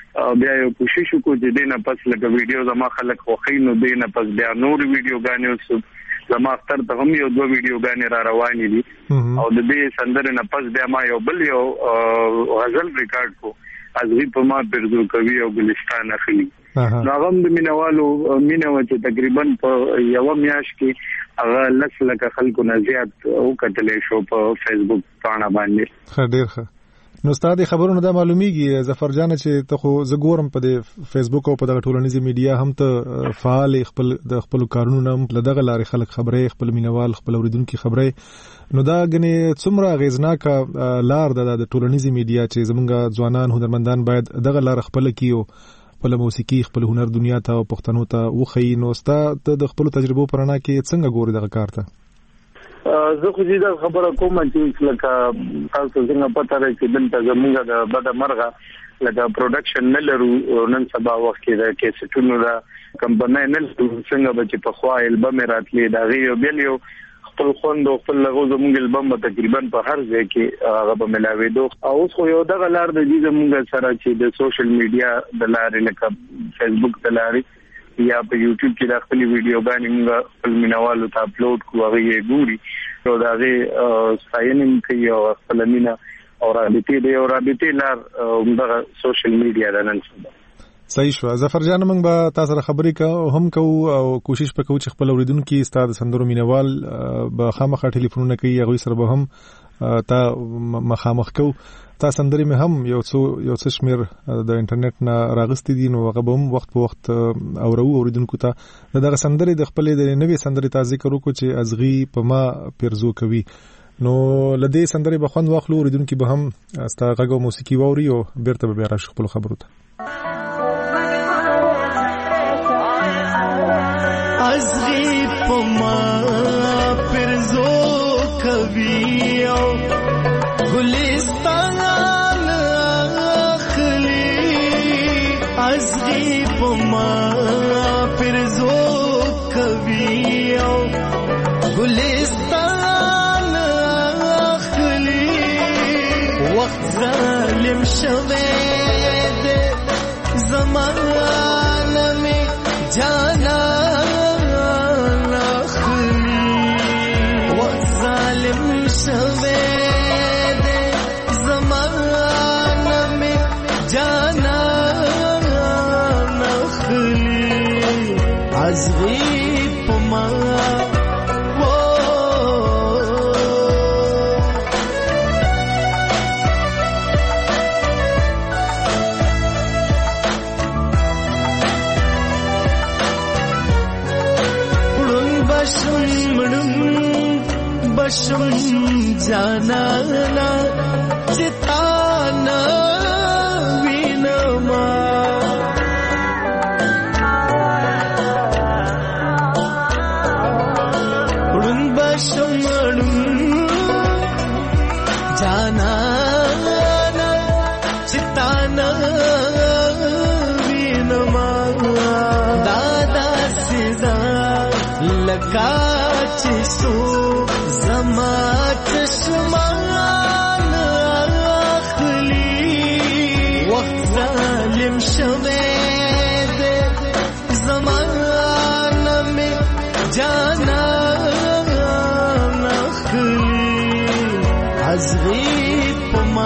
بیا یو کوشش وکړو چې دینه پس لکه ویډیو زما خلک خوښي نو دینه پس بیا نور ویډیوګانې اوس زما اختر ته هم یو دوه ویډیوګانې را روانې دي او د دې سندرې نه پس بیا ما یو بل یو غزل ریکارډ کو ازغي په ما پرزو کوي او ګلستان اخلي نو هغه د مینوالو مینو چې تقریبا په یو میاش کې هغه لس لکه خلکو نه زیات وکټلې شو په فیسبوک باندې باندې خډیر ښه نو ستاسو خبرونه دا معلومیږي ظفر جان چې ته خو زه ګورم په د فیسبوک او په دغه ټولنیزي میډیا هم ته فعال خپل د خپل کارونو هم لدغه لارې خلک خبرې خپل مینوال خپل اوریدونکو خبرې نو دا غني څومره غیزناک لار د ټولنیزي میډیا چې زمونږ ځوانان هنرمندان باید دغه لار خپل کیو خپل موسیقي خپل هنر دنیا ته او پښتنو ته وخی نو ستاسو د خپل تجربو پرانا کې څنګه ګوري دغه کار ته زه خو دې دا خبره کوم چې لکه تاسو څنګه پته لرئ چې دلته زموږ د بد مرغه لکه پروډکشن نه لرو نن سبا وخت کې د کیسټونو دا کمپنۍ نه څنګه به چې په خوا البم راتلې دا غي بل یو خپل خوند او خپل لغو زموږ البم تقریبا په هر ځای کې هغه به ملاوي دو او خو یو دغه لار د دې زموږ سره چې د سوشل میډیا د لارې لکه فیسبوک د لارې یا په یوټیوب کې د خپل ویډیوګانې موږ خپل مینوالو ته اپلوډ کوو هغه یې ګوري نو دا غي ساينم کوي او خپل مینا او رابطې دی او رابطې لار دغه سوشل میډیا د نن سبا صحیح شو ظفر جان موږ به تاسو سره خبرې کوو هم کوو او کوشش وکړو چې خپل اوریدونکو ستاسو سندرو مینوال به خامخا ټلیفونونه کوي هغه سره به هم تا مخامخ کوو تا سندري مې هم یو څو یو څه شمیر د انټرنیټ نه راغستې دي نو هغه به هم وخت په وخت اورو اوریدونکو ته دغه سندري د خپل د نوې سندري تازه کړو کو چې ازغي په ما پرزو کوي نو لدې سندري به خوند واخلو اوریدونکو به هم استا غږ او موسیقي ووري او بیرته به راش خپل خبرو ته ازغي په ما پرزو کوي او ګلستان ازغي پما پرزو کوي او ګلستان اخلي وخت ظالم شوه دې زمانه می جانا اخلي وخت ظالم شوه دې زمانه می جانا ازغي پما پړون بشم مړم بشم جانا نا چتانا وینما जाना चिताना वीनमा दादा सिजा लगा चिसो जमा चश्मान अखली वक्त जालिम शवेद जमान में जाना ازغي پما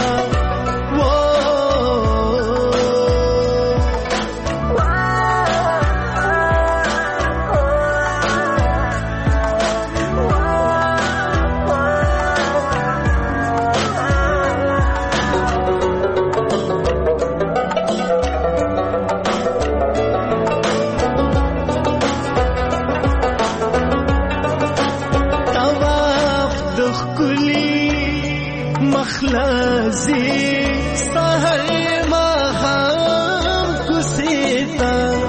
مخلصي سهر ما هم كسيتا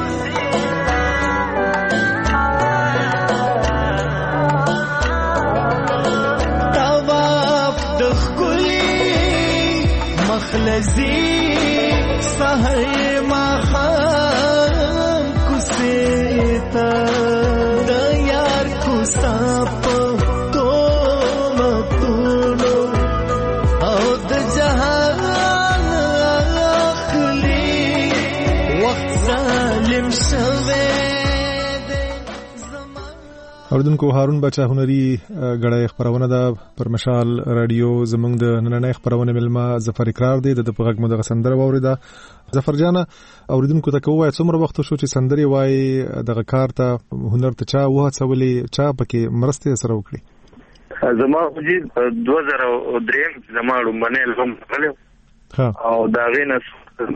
طواف دخلي مخلصي سهر ما هم كسيتا دا يار كساب جهان اخلي اوردونکو هارون بچا هنري غړای خبرونه ده پر مشال رادیو زمنګ د نننۍ خبرونه ملما ظفر اقرار دی د پغږ مو د سندره ووريده ظفر جان اوردونکو ته کوه څومره وخت شو چې سندري وای دغه کار ته هنر ته چا وه څولې چا پکې مرسته سره وکړي زما وجي دوه زره درې زما لومبنه البوم غلو او دا غینس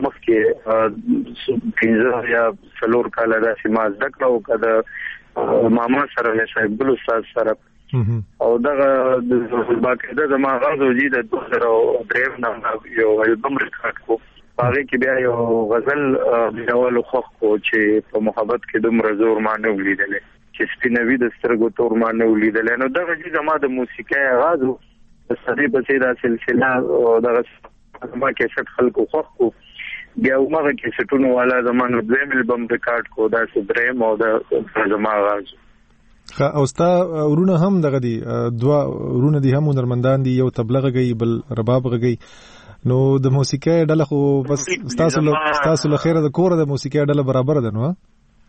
مخکې پنځه یا څلور کاله دا چې ما زده کړو کده ماما سره له صاحب ګل استاد سره او دغه د باقاعده زما غاړه وجي د دوه زره درې نه یو البوم ریکارډ کو هغه کې بیا یو غزل بنول خو کو چې په محبت کې دومره زور ما نه ولیدل چې سپینوي د سترګو تور ما نه ولیدل نو دغه چې زما د موسیقي آغاز د سړي په څیر سلسله او دغه ما کې څه خلکو خو کو بیا عمره کې ستونو والا زمانه دویم البوم ریکارډ کو دا سدریم او د زما آغاز او ستا ورونه هم دغه دي دوا ورونه دي هم هنرمندان دي یو تبلغ غي بل رباب غي نو د موسیقي ډله خو بس تاسو له تاسو له خیره د کوره د موسیقي ډله برابر ده نو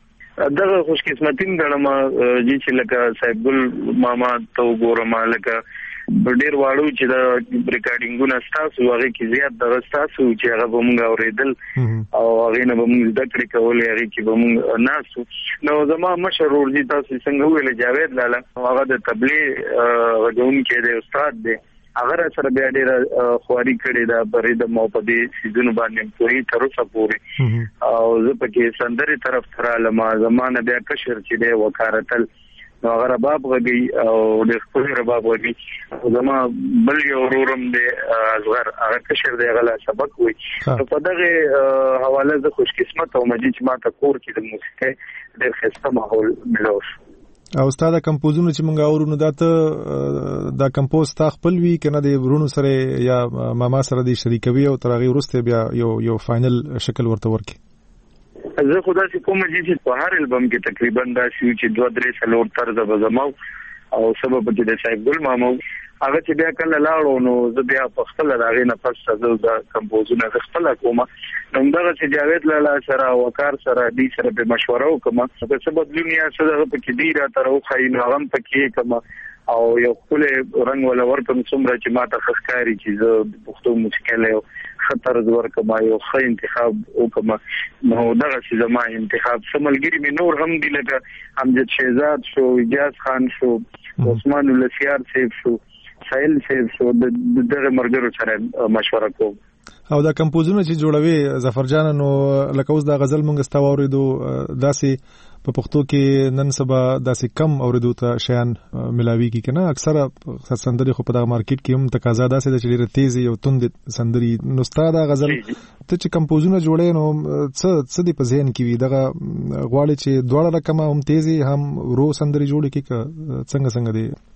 دغه خوش قسمتین غنم چې لکه صاحب ګل ماما تو ګورم لکه ډیر واړو چې دا ریکارډینګونه تاسو هغه کې زیات د تاسو چې هغه بمږ اوریدل او هغه نه بمږ د کړی کولې هغه کې بمږ ناسو نو زما مشر ورځي تاسو څنګه ویل جاوید لاله هغه د تبلیغ غوون کې د استاد دی هغه سره بیا ډیر خواري کړی دا پرې د مو په دې سيزونو باندې پوری تر اوسه پوری او زه پکې سندري طرف تر لمه زمانه بیا کشر چې دی وکارتل نو هغه رباب غږی او د خپل رباب غږی زما بل یو ورورم دی اصغر هغه کشر دی غلا سبق وي په دغه حواله زه خوش قسمت او مجید چې ما ته کور کې د موسیقي ډېر ښه ماحول ملوش او استاد کمپوزونو چې مونږ اورو نو دا ته دا کمپوز تا خپل وی کنه د ورونو سره یا ماما سره دی شریکوي او ترغه ورسته بیا یو یو فائنل شکل ورته ورکی زه خدا چې کوم چې په هر البم کې تقریبا دا شی چې دوه درې سلور طرز به زمو او سبب کې د صاحب ګل مامو هغه چې بیا کله لاړو نو زه بیا په خپل راغې نه پس زه د کمپوزونه خپل کوم نو دا چې جاوید لاله سره وقار سره دې سره په مشوره وکم په سبب دنیا سره په کې دی را تر او خاين غم پکې کما او یو خپل رنگ ولا ورکم څومره چې ما ته خخکاری چې زه د پښتو موسیقي له خطر زور کما یو ښه انتخاب وکم نو دغه چې زما انتخاب سملګری می نور هم دی لکه امجد شهزاد شو اجاز خان شو عثمان الاسیار سیف شو سایل سیف شو دغه مرګرو سره مشوره کوم او دا کمپوزونه چې جوړوي ظفر جان نو لکه اوس دا غزل مونږ استاوریدو داسې په پښتو کې نن سبا داسې کم اوریدو ته شیان ملاوي کی کنه اکثره سندري خو په دا مارکیټ کې هم تقاضا داسې د چلیره تیزی او توند سندري نو استاد غزل ته چې کمپوزونه جوړې نو څه څه دی په ذهن کې وي دغه غواړي چې دواړه رقم هم تیزی هم رو سندري جوړ کی څنګه څنګه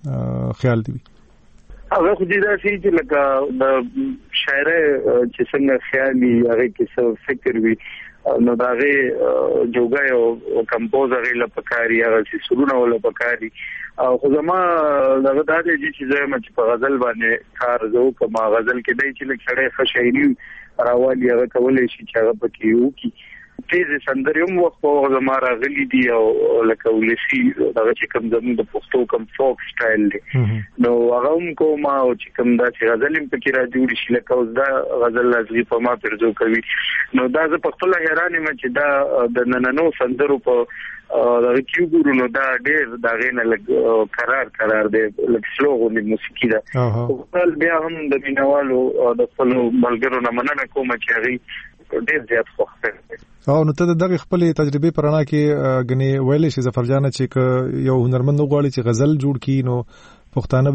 دی خیال دی هغه خو دې دا چې لکه د شاعر چې څنګه خیالي هغه کې څه فکر وي نو دا غي جوګای او کمپوزر له پکاري هغه چې سرونه ولا پکاري او خو زما دغه د دې چې زه مچ په غزل باندې کار زو کما غزل کې دای چې لکه شړې ښه شاعري راوالي هغه کولې شي چې هغه پکې یو کی تیز سندریوم وخت په زما راغلي دي او لکه ولسی دغه چې کوم زموږ د پښتو کوم فوک سټایل دی نو هغه هم کوم او چې کوم دا چې غزل هم پکې را جوړ شي لکه اوس دا غزل لازمي په ما پرځو کوي نو دا زه په خپل حیران یم چې دا د نننو سندرو په دا کیو ګورو نو دا ډېر دا غینه لګ قرار قرار دی لکه سلوغو د موسیقي دا خپل بیا هم د مینوالو د خپل ملګرو نه مننه کوم چې هغه ډېر زیات خوښ او نو ته دغه خپل تجربه پرانا کې غني ویلې شي ظفر جان چې یو هنرمند غواړي چې غزل جوړ کړي نو پښتانه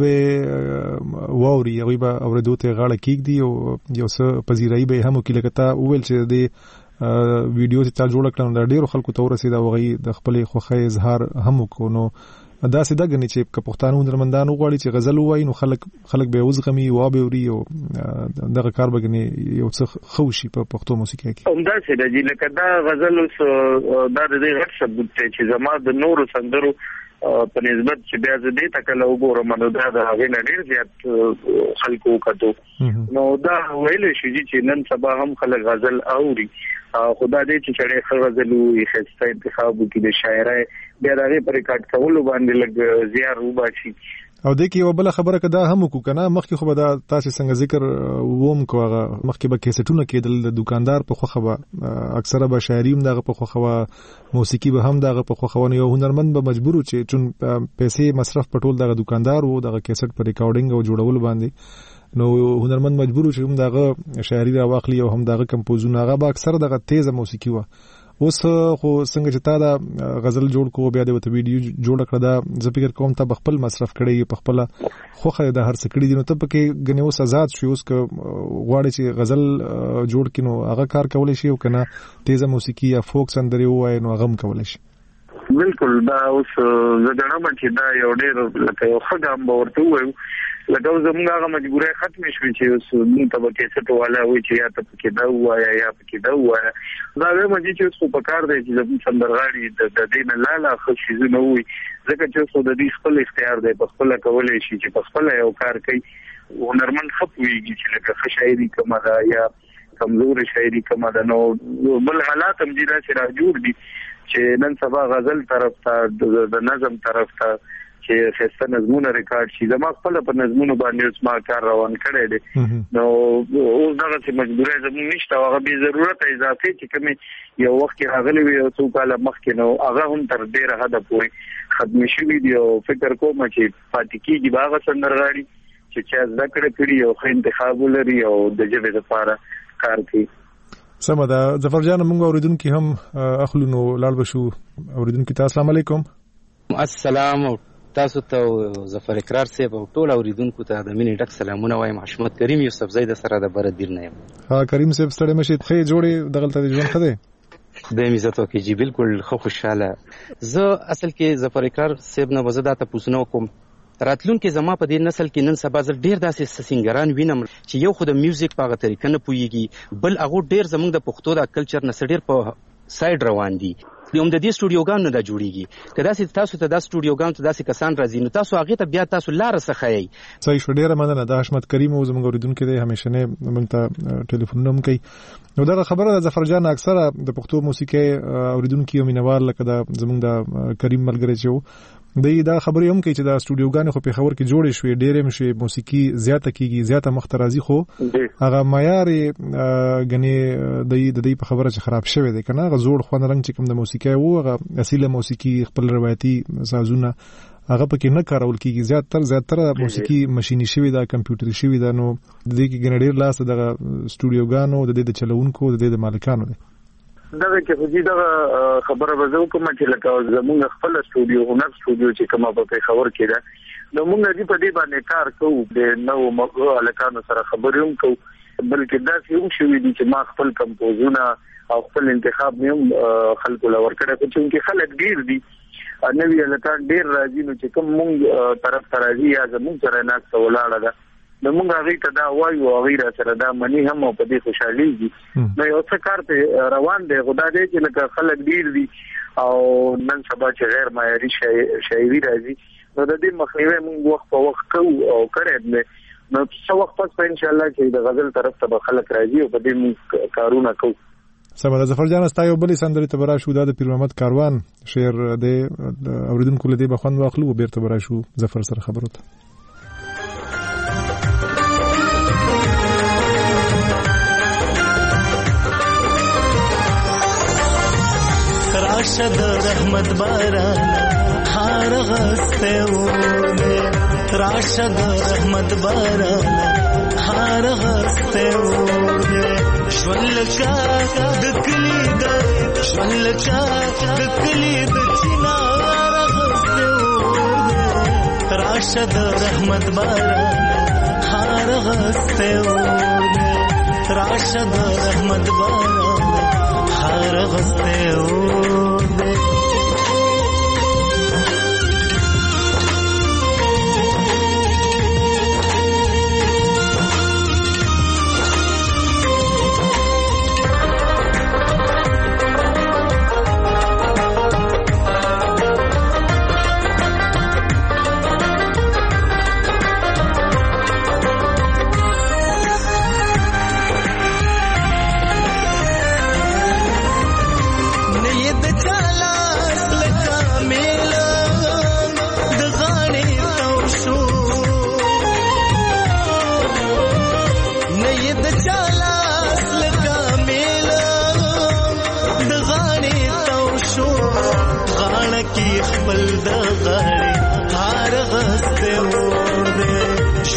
به ووري هغه به اوریدو ته غاړه کېږي او یو څه پذیرای به هم کې لکه تا ویل چې د ویډیو چې تا جوړ کړل دا ډیرو خلکو ته ورسېدا وغي د خپل خوخه اظهار هم کو نو دا سیده غني چې که پښتانه هنرمندان غواړي چې غزل وایي نو خلک خلک به وزغمي و به وري او دغه کار بګني یو څه خوشي په پښتو موسیقي کې همدا سیده چې لکه دا غزل اوس دا د دې غټ ثبوت چې زما د نورو سندرو په نسبت چې بیا زه دې تکله وګورم نو دا د هغې نه ډېر زیات خلکو وکتو نو دا ویلی شي چې نن سبا هم خلک غزل اوري خدا دې چې سړی ښه غزل ووایي ښایسته انتخاب وکړي د شاعرۍ بیا د هغې په ریکارډ کولو باندې لږ زیار وباسي او د کې یو بل خبره کدا هم کو کنه مخکې خو به دا تاسو څنګه ذکر ووم کو هغه مخکې به کیسټونه کېدل د دکاندار په خوخه به اکثره به شاعري هم دغه په خوخه و موسیقي به هم دغه په خوخه و یو هنرمند به مجبور چې چون پیسې مصرف پټول دغه دکاندار وو دغه کیسټ په ریکارډینګ او جوړول باندې نو هنرمند مجبور چې هم دغه شاعري را واخلي او هم دغه کمپوزونه هغه به اکثره دغه تیزه موسیقي و اوس خو څنګه چې تا دا غزل جوړ کو بیا د وته ویډیو جوړ کړه دا زه فکر کوم ته خپل مصرف کړی په خپل خوخه د هر څه کړی دي نو ته پکې غنی اوس آزاد شې اوس ک غواړي چې غزل جوړ کینو هغه کار کولای شي او کنه تیزه موسیقي یا فوک سندري وای نو هغه هم کولای شي بالکل دا اوس زه غواړم چې دا یو ډېر لکه یو ښه ګام ورته وایو لکه زموږ هغه مجبورۍ ختمې شوې چې اوس موږ ته به کیسټ والا وایي چې یا ته پکې دا ووایه یا پکې دا ووایه دا وایم چې اوس خو په کار دی چې زموږ سندرغاړي د دې نه لاله ښه څیزونه ووایي ځکه چې اوس خو د دوی خپل اختیار دی په خپله کولی شي چې په خپله یو کار کوي هنرمند ښه پوهېږي چې لکه ښه شاعري کومه ده یا کمزورې شاعري کومه ده نو بل حالات هم دي داسې راجوړ دي چې نن سبا غزل طرف ته د نظم طرف ته چې ښایسته نظمونه ریکارډ شي زما خپله په نظمونو باندې اوس ما کار روان کړی دی نو اوس دغسې مجبورۍ زموږ نشته او هغه بې ضرورته اضافې چې کومې یو وخت کې راغلي وي یو څو کاله مخکې نو هغه هم تر ډېره حده پورې ختمې شوي دي او فکر کوم چې پاتې کېږي به هغه سندرغاړي چې چا زده کړه کړي او ښه انتخاب ولري او د ژبې لپاره کار کوي سمه ده ظفر جان موږ اورېدونکي هم اخلو نو لاړ به شو اورېدونکي ته السلام علیکم السلام تاسو ته ظفر اقرار صاحب او ټول اوریدونکو ته د مینې ډک سلامونه وایم حشمت کریم یوسف زید سره د بردیر نه یم ها کریم صاحب ستړي مشه خې جوړې دغلته د ژوند خده د عزت او کې جی بالکل خو خوشاله زه اصل کې ظفر اقرار صاحب نه وزدا ته پوښتنه کوم راتلونکي زما په دې نسل کې نن سبا زر ډیر داسې سنگران وینم چې یو خو د میوزیک په هغه طریقه نه پوهیږي بل هغه ډیر زموږ د پښتو د کلچر نه سړي په سایډ روان دي هم د دې سټوډیوګانو نه دا جوړیږي که داسې تاسو ته دا سټوډیوګانو ته داسې کسان راځي نو تاسو هغې ته بیا تاسو لاره څه ښایئ صحیح شو ډېره مننه دا حشمت کریم او زموږ اورېدونکی دی همیشنې موږ ته ټلیفونونه هم کوي نو دغه خبره ده ظفر جان اکثره د پښتو موسیقۍ اورېدونکي او مینوال لکه دا زموږ د کریم ملګری چې و دی دا خبرې هم کوي چې دا سټوډیوګانې خو پېښور کې جوړې شوې ډېرې هم شوې موسیقي زیاته کېږي زیاته مخ ته راځي خو هغه معیار یې ګنې د دوی په خبره چې خراب شوی دی که نه هغه زوړ خوند رنګ چې کوم د موسیقۍ و هغه اصیله موسیقي خپل روایتي سازونه هغه پکې نه کارول کېږي زیاتره زیاتره موسیقي ماشیني شوې ده کمپیوټري شوې ده نو د دې کې ګنې ډېر لاس دغه سټوډیوګانو د دې د چلوونکو د دې د مالکانو دی دغه کې خو دې دغه خبره به زه وکړم چې لکه زموږ خپله سټوډیو هنر سټوډیو چې کومه په پېښور کې ده نو موږ دې په دې باندې کار کوو د نوو هلکانو سره خبرې هم کوو بلکې داسې هم شوي دي چې ما خپل کمپوزونه او خپل انتخاب مې هم خلکو له ورکړی خو چونکې خلک ډېر دي نوي هلکان ډېر راځي نو چې کوم موږ طرف ته راځي یا زموږ سره ناسته ولاړه ده نو موږ هغې ته دا وایو او هغې را سره دا مني هم او په دې خوشحالېږي نو یو څه کار پې روان دی خو دا دی چې لکه خلک ډېر دي او نن سبا چې غیر معیاري شاعري راځي نو د دې مخنیوی موږ وخت په وخت کوو او کړی دی نو څه وخت پس به انشاءالله چې د غزل طرف ته به خلک راځي او په دې موږ کارونه کوو سمه ده ظفر جان ستا یو بلې سندرې ته به راشو دا د پیر محمد کاروان شعر دی اورېدونکو له دې به خوند واخلو او بېرته به راشو ظفر سره خبرو ته راشد رحمت باران هار غسته و راشد رحمت باران هار غسته و شول چا دکلی د شول چا دکلی د چنار غسته و راشد رحمت باران هار غسته و راشد رحمت باران هار غسته و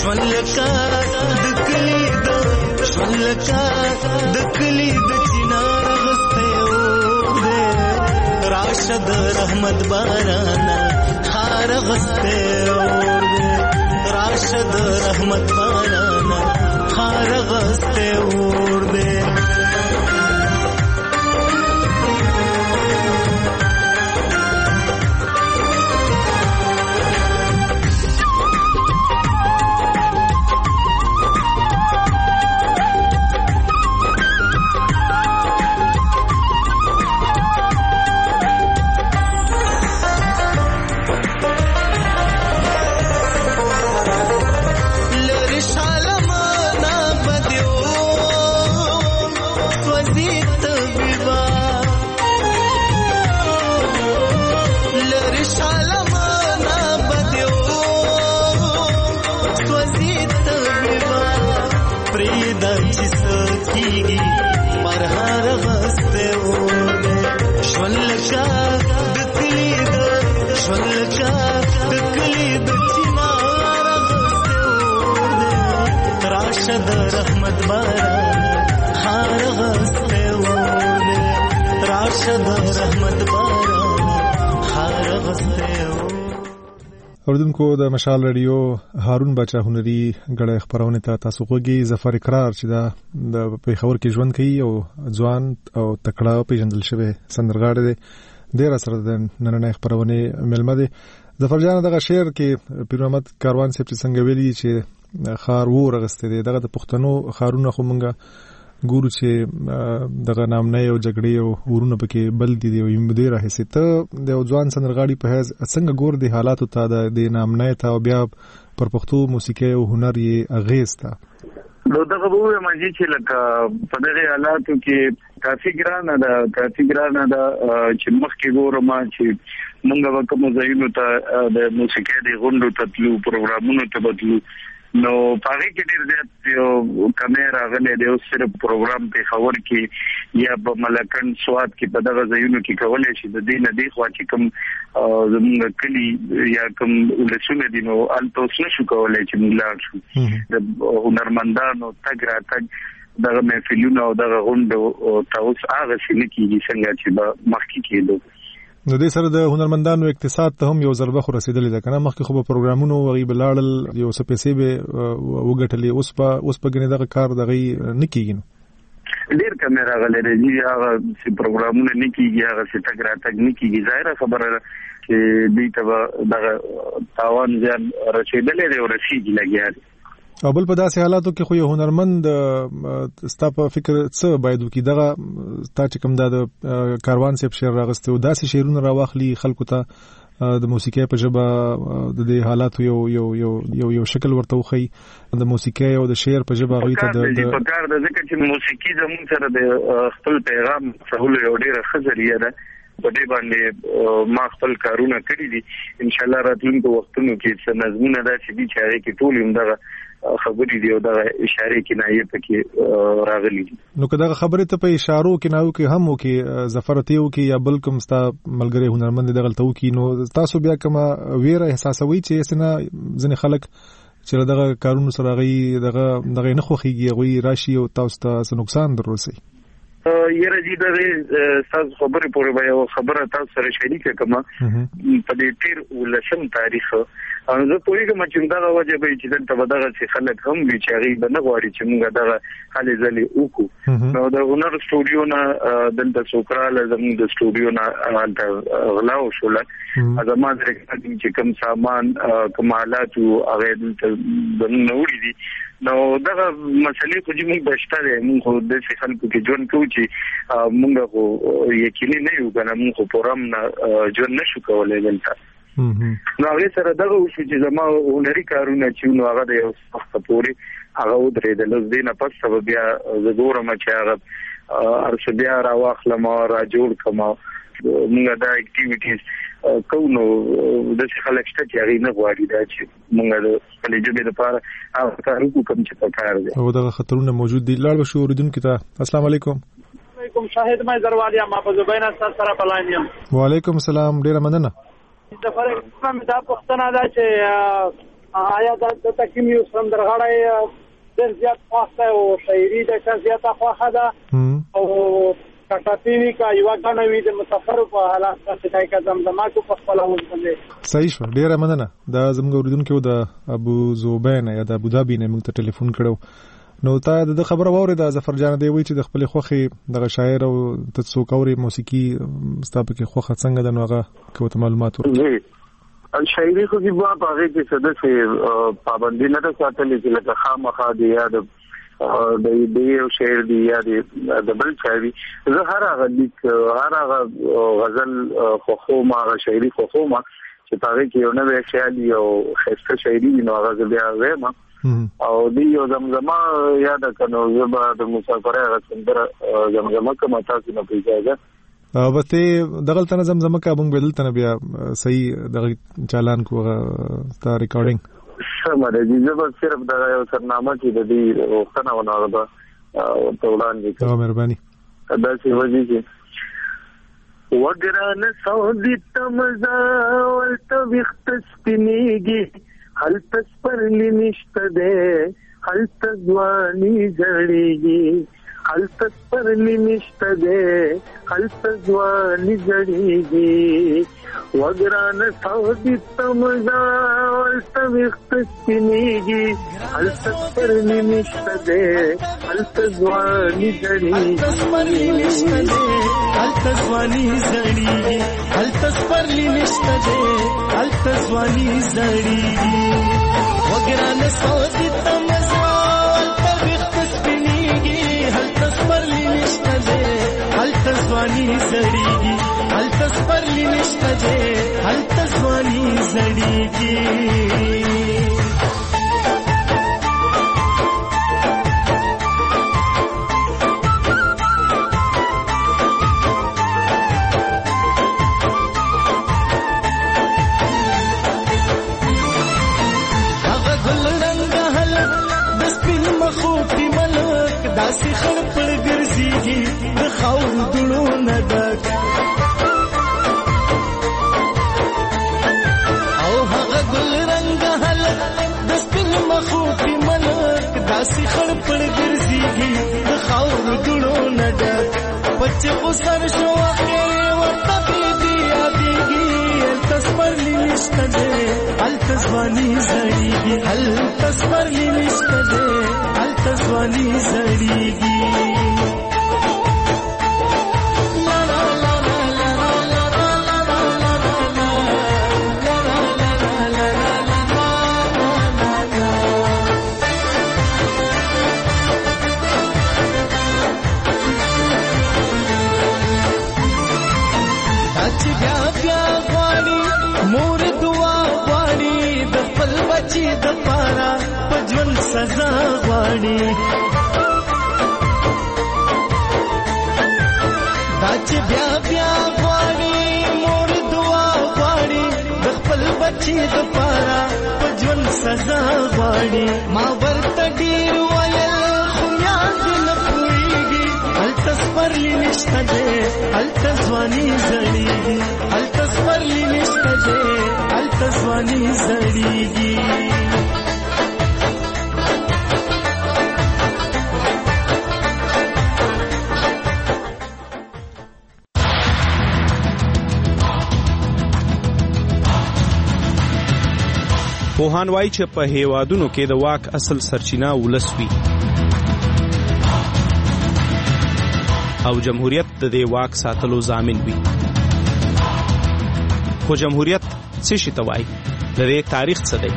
شولکا دکلی د شولکا دکلی د چنار غسته اور دې راشد رحمت بارانا خار غسته اور دې راشد رحمت بارانا خار غسته اور دې رحمت باران خار غسته ورده راشد رحمت باران خار غسته اوردونکو د مشال رادیو هارون بچا هنري غړې خبرونه ته تاسو غوږی ظفر اقرار چې دا د پیښور کې ژوند کوي او ځوان او تکړه پیژندل شوی سندرغاړی دی ډیر سره د نننې خبرونه ملمه دي ظفر جان دغه شعر کې پیر محمد کاروان صاحب څنګه ویلي چې خار و رغسته دي دغه د پښتنو خارونه خو مونږه ګورو چې دغه نامنه او جګړې او ورونه پکې بل دي او مدیره هسته ته د ځوان سندرغاړي په هیڅ څنګه ګور دي حالاتو ته د نامنه ته او بیا پر پښتو موسیقي او هنر یې اغیسته نو دغه وو ماجی چې لکه په دغه حالاتو کې کافي ګرانه ده کافي ګرانه ده چې مخکې ګورم چې مونږ وکړو ځایونو ته د موسیقي د غونډو ته تلو پروګرامونو ته بدلو نو پاره کې ډېر زیات یو کیمرا غلې د یو صرف پروګرام په خبر کې یا په ملکن سواد کې په دغه ځایونو کې کولای شي د دې نه دی خو چې کوم زموږ کلی یا کوم ولسونه دي نو التوس نشو کولای چې موږ لاړ شو د هنرمندانو تګ را تګ دغه محفلونه او دغه غونډو تاسو هغه شنه کیږي څنګه چې مخکې کېدو نو د سره د هنرمندانو اقتصاد ته هم یو ضربه خو رسیدلې ده کنه مخکې خو په پروګرامونو وغي بلاړل یو څه پیسې به وګټلې اوس په اوس په غنې دغه کار دغه نه کیږي ډیر کیمرا غلې دی هغه چې پروګرامونه نه کیږي هغه چې تګ را تګ نه کیږي ظاهر خبره چې دې ته دغه تاوان ځان رسیدلې دی او رسیدي لګیا او بل په داسې حالاتو کې خو یو هنرمند ستا په فکر څه باید وکړي دغه تا چې کوم د کاروان صاحب شعر راغسته او داسې شعرونه راواخلي خلکو ته د موسیقي په ژبه د دې حالاتو یو یو یو یو یو شکل ورته وخی د موسیقي او د شعر په ژبه غوي ته د په کار د ځکه چې موسیقي زموږ سره د خپل پیغام سهول یو ډیره خزریه ده په دې باندې ما خپل کارونه کړی دي ان شاء الله راتلونکو وختونو کې څه نظمونه دا چې دي چې هغه کې ټول هم دغه خبرې دی او دا اشاره کې نه یې پکې راغلي نو که دا خبرې ته په اشارو کې نه وو کې هم وو کې ظفرتیو کې یا بل کوم ستا ملګری هنرمند دغه تلو کې نو تاسو بیا کوم ویره احساسوي چې اسنه ځنې خلک چې دغه کارونو سره غي دغه دغه نه خوخيږي غوي راشي او تاسو ته نقصان دروسي یره دې د تاسو خبرې پورې به یو خبره تاسو سره شریکه کوم په دې تیر ولسم تاریخ او زه پوهیږم چې دا وجه به چې دلته دغه چې خلک هم وی چې هغه به نه غواړي چې موږ دغه حالې ځلې وکړو نو د هنر سټوډیو نه دلته څوکراله زموږ د سټوډیو نه غلاو شول ازما درکې چې کوم سامان کمالات او هغه دلته نوړي دي نو دغه مسلې خو چې موږ بشته موږ د خلکو کې ژوند کوو چې موږ خو یقیني نه یو کنه موږ پرم نه ژوند نشو کولای دلته نو هغه سره دغه وشو چې زما هنري کارونه چې نو هغه د یو وخت پورې هغه درېدل زه نه پس سبب بیا زګورم چې هغه ارڅ بیا راواخلم او را جوړ کما موږ دا اکټیویټیز کوو د خلک شته چې هغه نه غواړي دا چې موږ د خپل جبهه لپاره هغه کارو کوم چې پکار دي او دغه خطرونه موجود دي لاړ شو اوریدونکو ته السلام علیکم علیکم شاهد مې زروالیا ما په زبینا سره پلایم وعلیکم السلام ډیر مننه د فرق کوم دا پښتنه دا چې آیا د تکیم یو سندرغاړی ډېر زیات خوښ دی او شاعري د چا زیاته خوښه ده او کټاپی وی کا یو غاڼه وی د مسافر په حالات کې دای کا زمزمه کو په خپل اول باندې صحیح شو. ډیره مننه. دا زموږ اوریدونکو د ابو زوبین یا د ابو ظبي نه موږ ته ټلیفون کړو. نو تا د خبره وره د ظفر جان دی وی چې د خپل خوخي د شاعر او تڅوکوري موسیقي ستاسو کې خوخه څنګه د نوغه کوته معلومات ورته. شاعري خو دی په هغه کې څه د پابندي نه ساتلې چې لکه خامخا دی یا د د دې شعر دی یا د بل شاعري زه هر هغه لیک هر هغه غزل خو ما شاعري خو ما چې هغه کې یو نوې خیال او خسته شاعري نو هغه بیا وایم او دی یو زمزمه یاد کنو زبا د مسافر هغه سندر زمزمه کوم تاسو نه پیژاګه او بته دغه تنه زمزمه کا مونږ بدل تنه بیا صحیح دغه چالان کو تا ریکارډینګ سمره دي زبر صرف دا یو سرنامه کې د دې وختونه وناغه او تولان دي او مهرباني دا چې وځي چې وګران سعودي تمزا ولت وختسپنيږي هل تسپرلی نشته ده هل تزواني زړيږي هل تسپرلی نشته ده هل تزواني زړيږي وګران سعودي تمزا ولت وختسپنيږي هل تسپرلی نشته ده هل تزواني زړيږي هل تزواني زړيږي هل تسپرلی نشته ده هل تزواني زړيږي وګران سعودي تمزا ولت وختسپنيږي هل تسپرلی نشته ده هل تزواني زړيږي هل تسپرلی نشته ده هل تزواني زړيږي داسې خړ پړ ګرځيږي د خاور دړو نه ډک او هغه ګل رنگ هلک د سپین مخوټي ملک داسې خړ پړ ګرځيږي د خاور دړو نه ډک بچ خو سر شو اخر ورته دي یادېږي تسپرلی نشته ده هل تزواني زړيږي هل تسپرلی نشته ده هل تزواني زړيږي چې د پارا پجون سزا غواړي دا چې بیا بیا غواړي مور دعا غواړي د خپل بچي د پارا پجون سزا غواړي ما ورته ډیر ویل خو یاد نه پوهیږي هل تسپرلی نشته ده هل تزواني زړيږي هل تسپرلی نشته ده هل تزواني زړيږي پوهان وایي چې په هیوادونو کې د واک اصل سرچینه ولس وي او جمهوریت د دې واک ساتلو ضامن وي. خو جمهوریت څه شي ته وایي؟ د دې تاریخ څه دی؟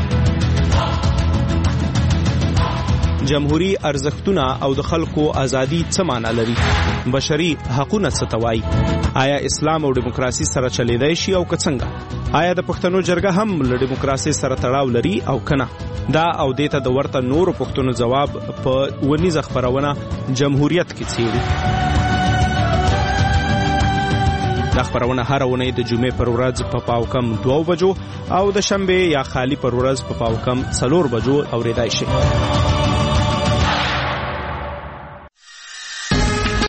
جمهوری ارزښتونه او د خلکو ازادي څه معنی لري؟ بشري حقوقونه څه ته وایي؟ آیا اسلام او دیموکراسي سره چلیدای شي او که څنګه؟ آیا د پښتنو جرګه هم له دیموکراسي سره تړاو لري او کنه؟ دا او دیته د ورته نورو پښتنو جواب په ونیزه خبرونه جمهوریت کې څیړي. دا خبرونه هر ونې د جمعې پر ورځ په پاو کم دوه بجو او د شنبه یا خالی پر ورځ په پاو کم څلور بجو اوریدای شي.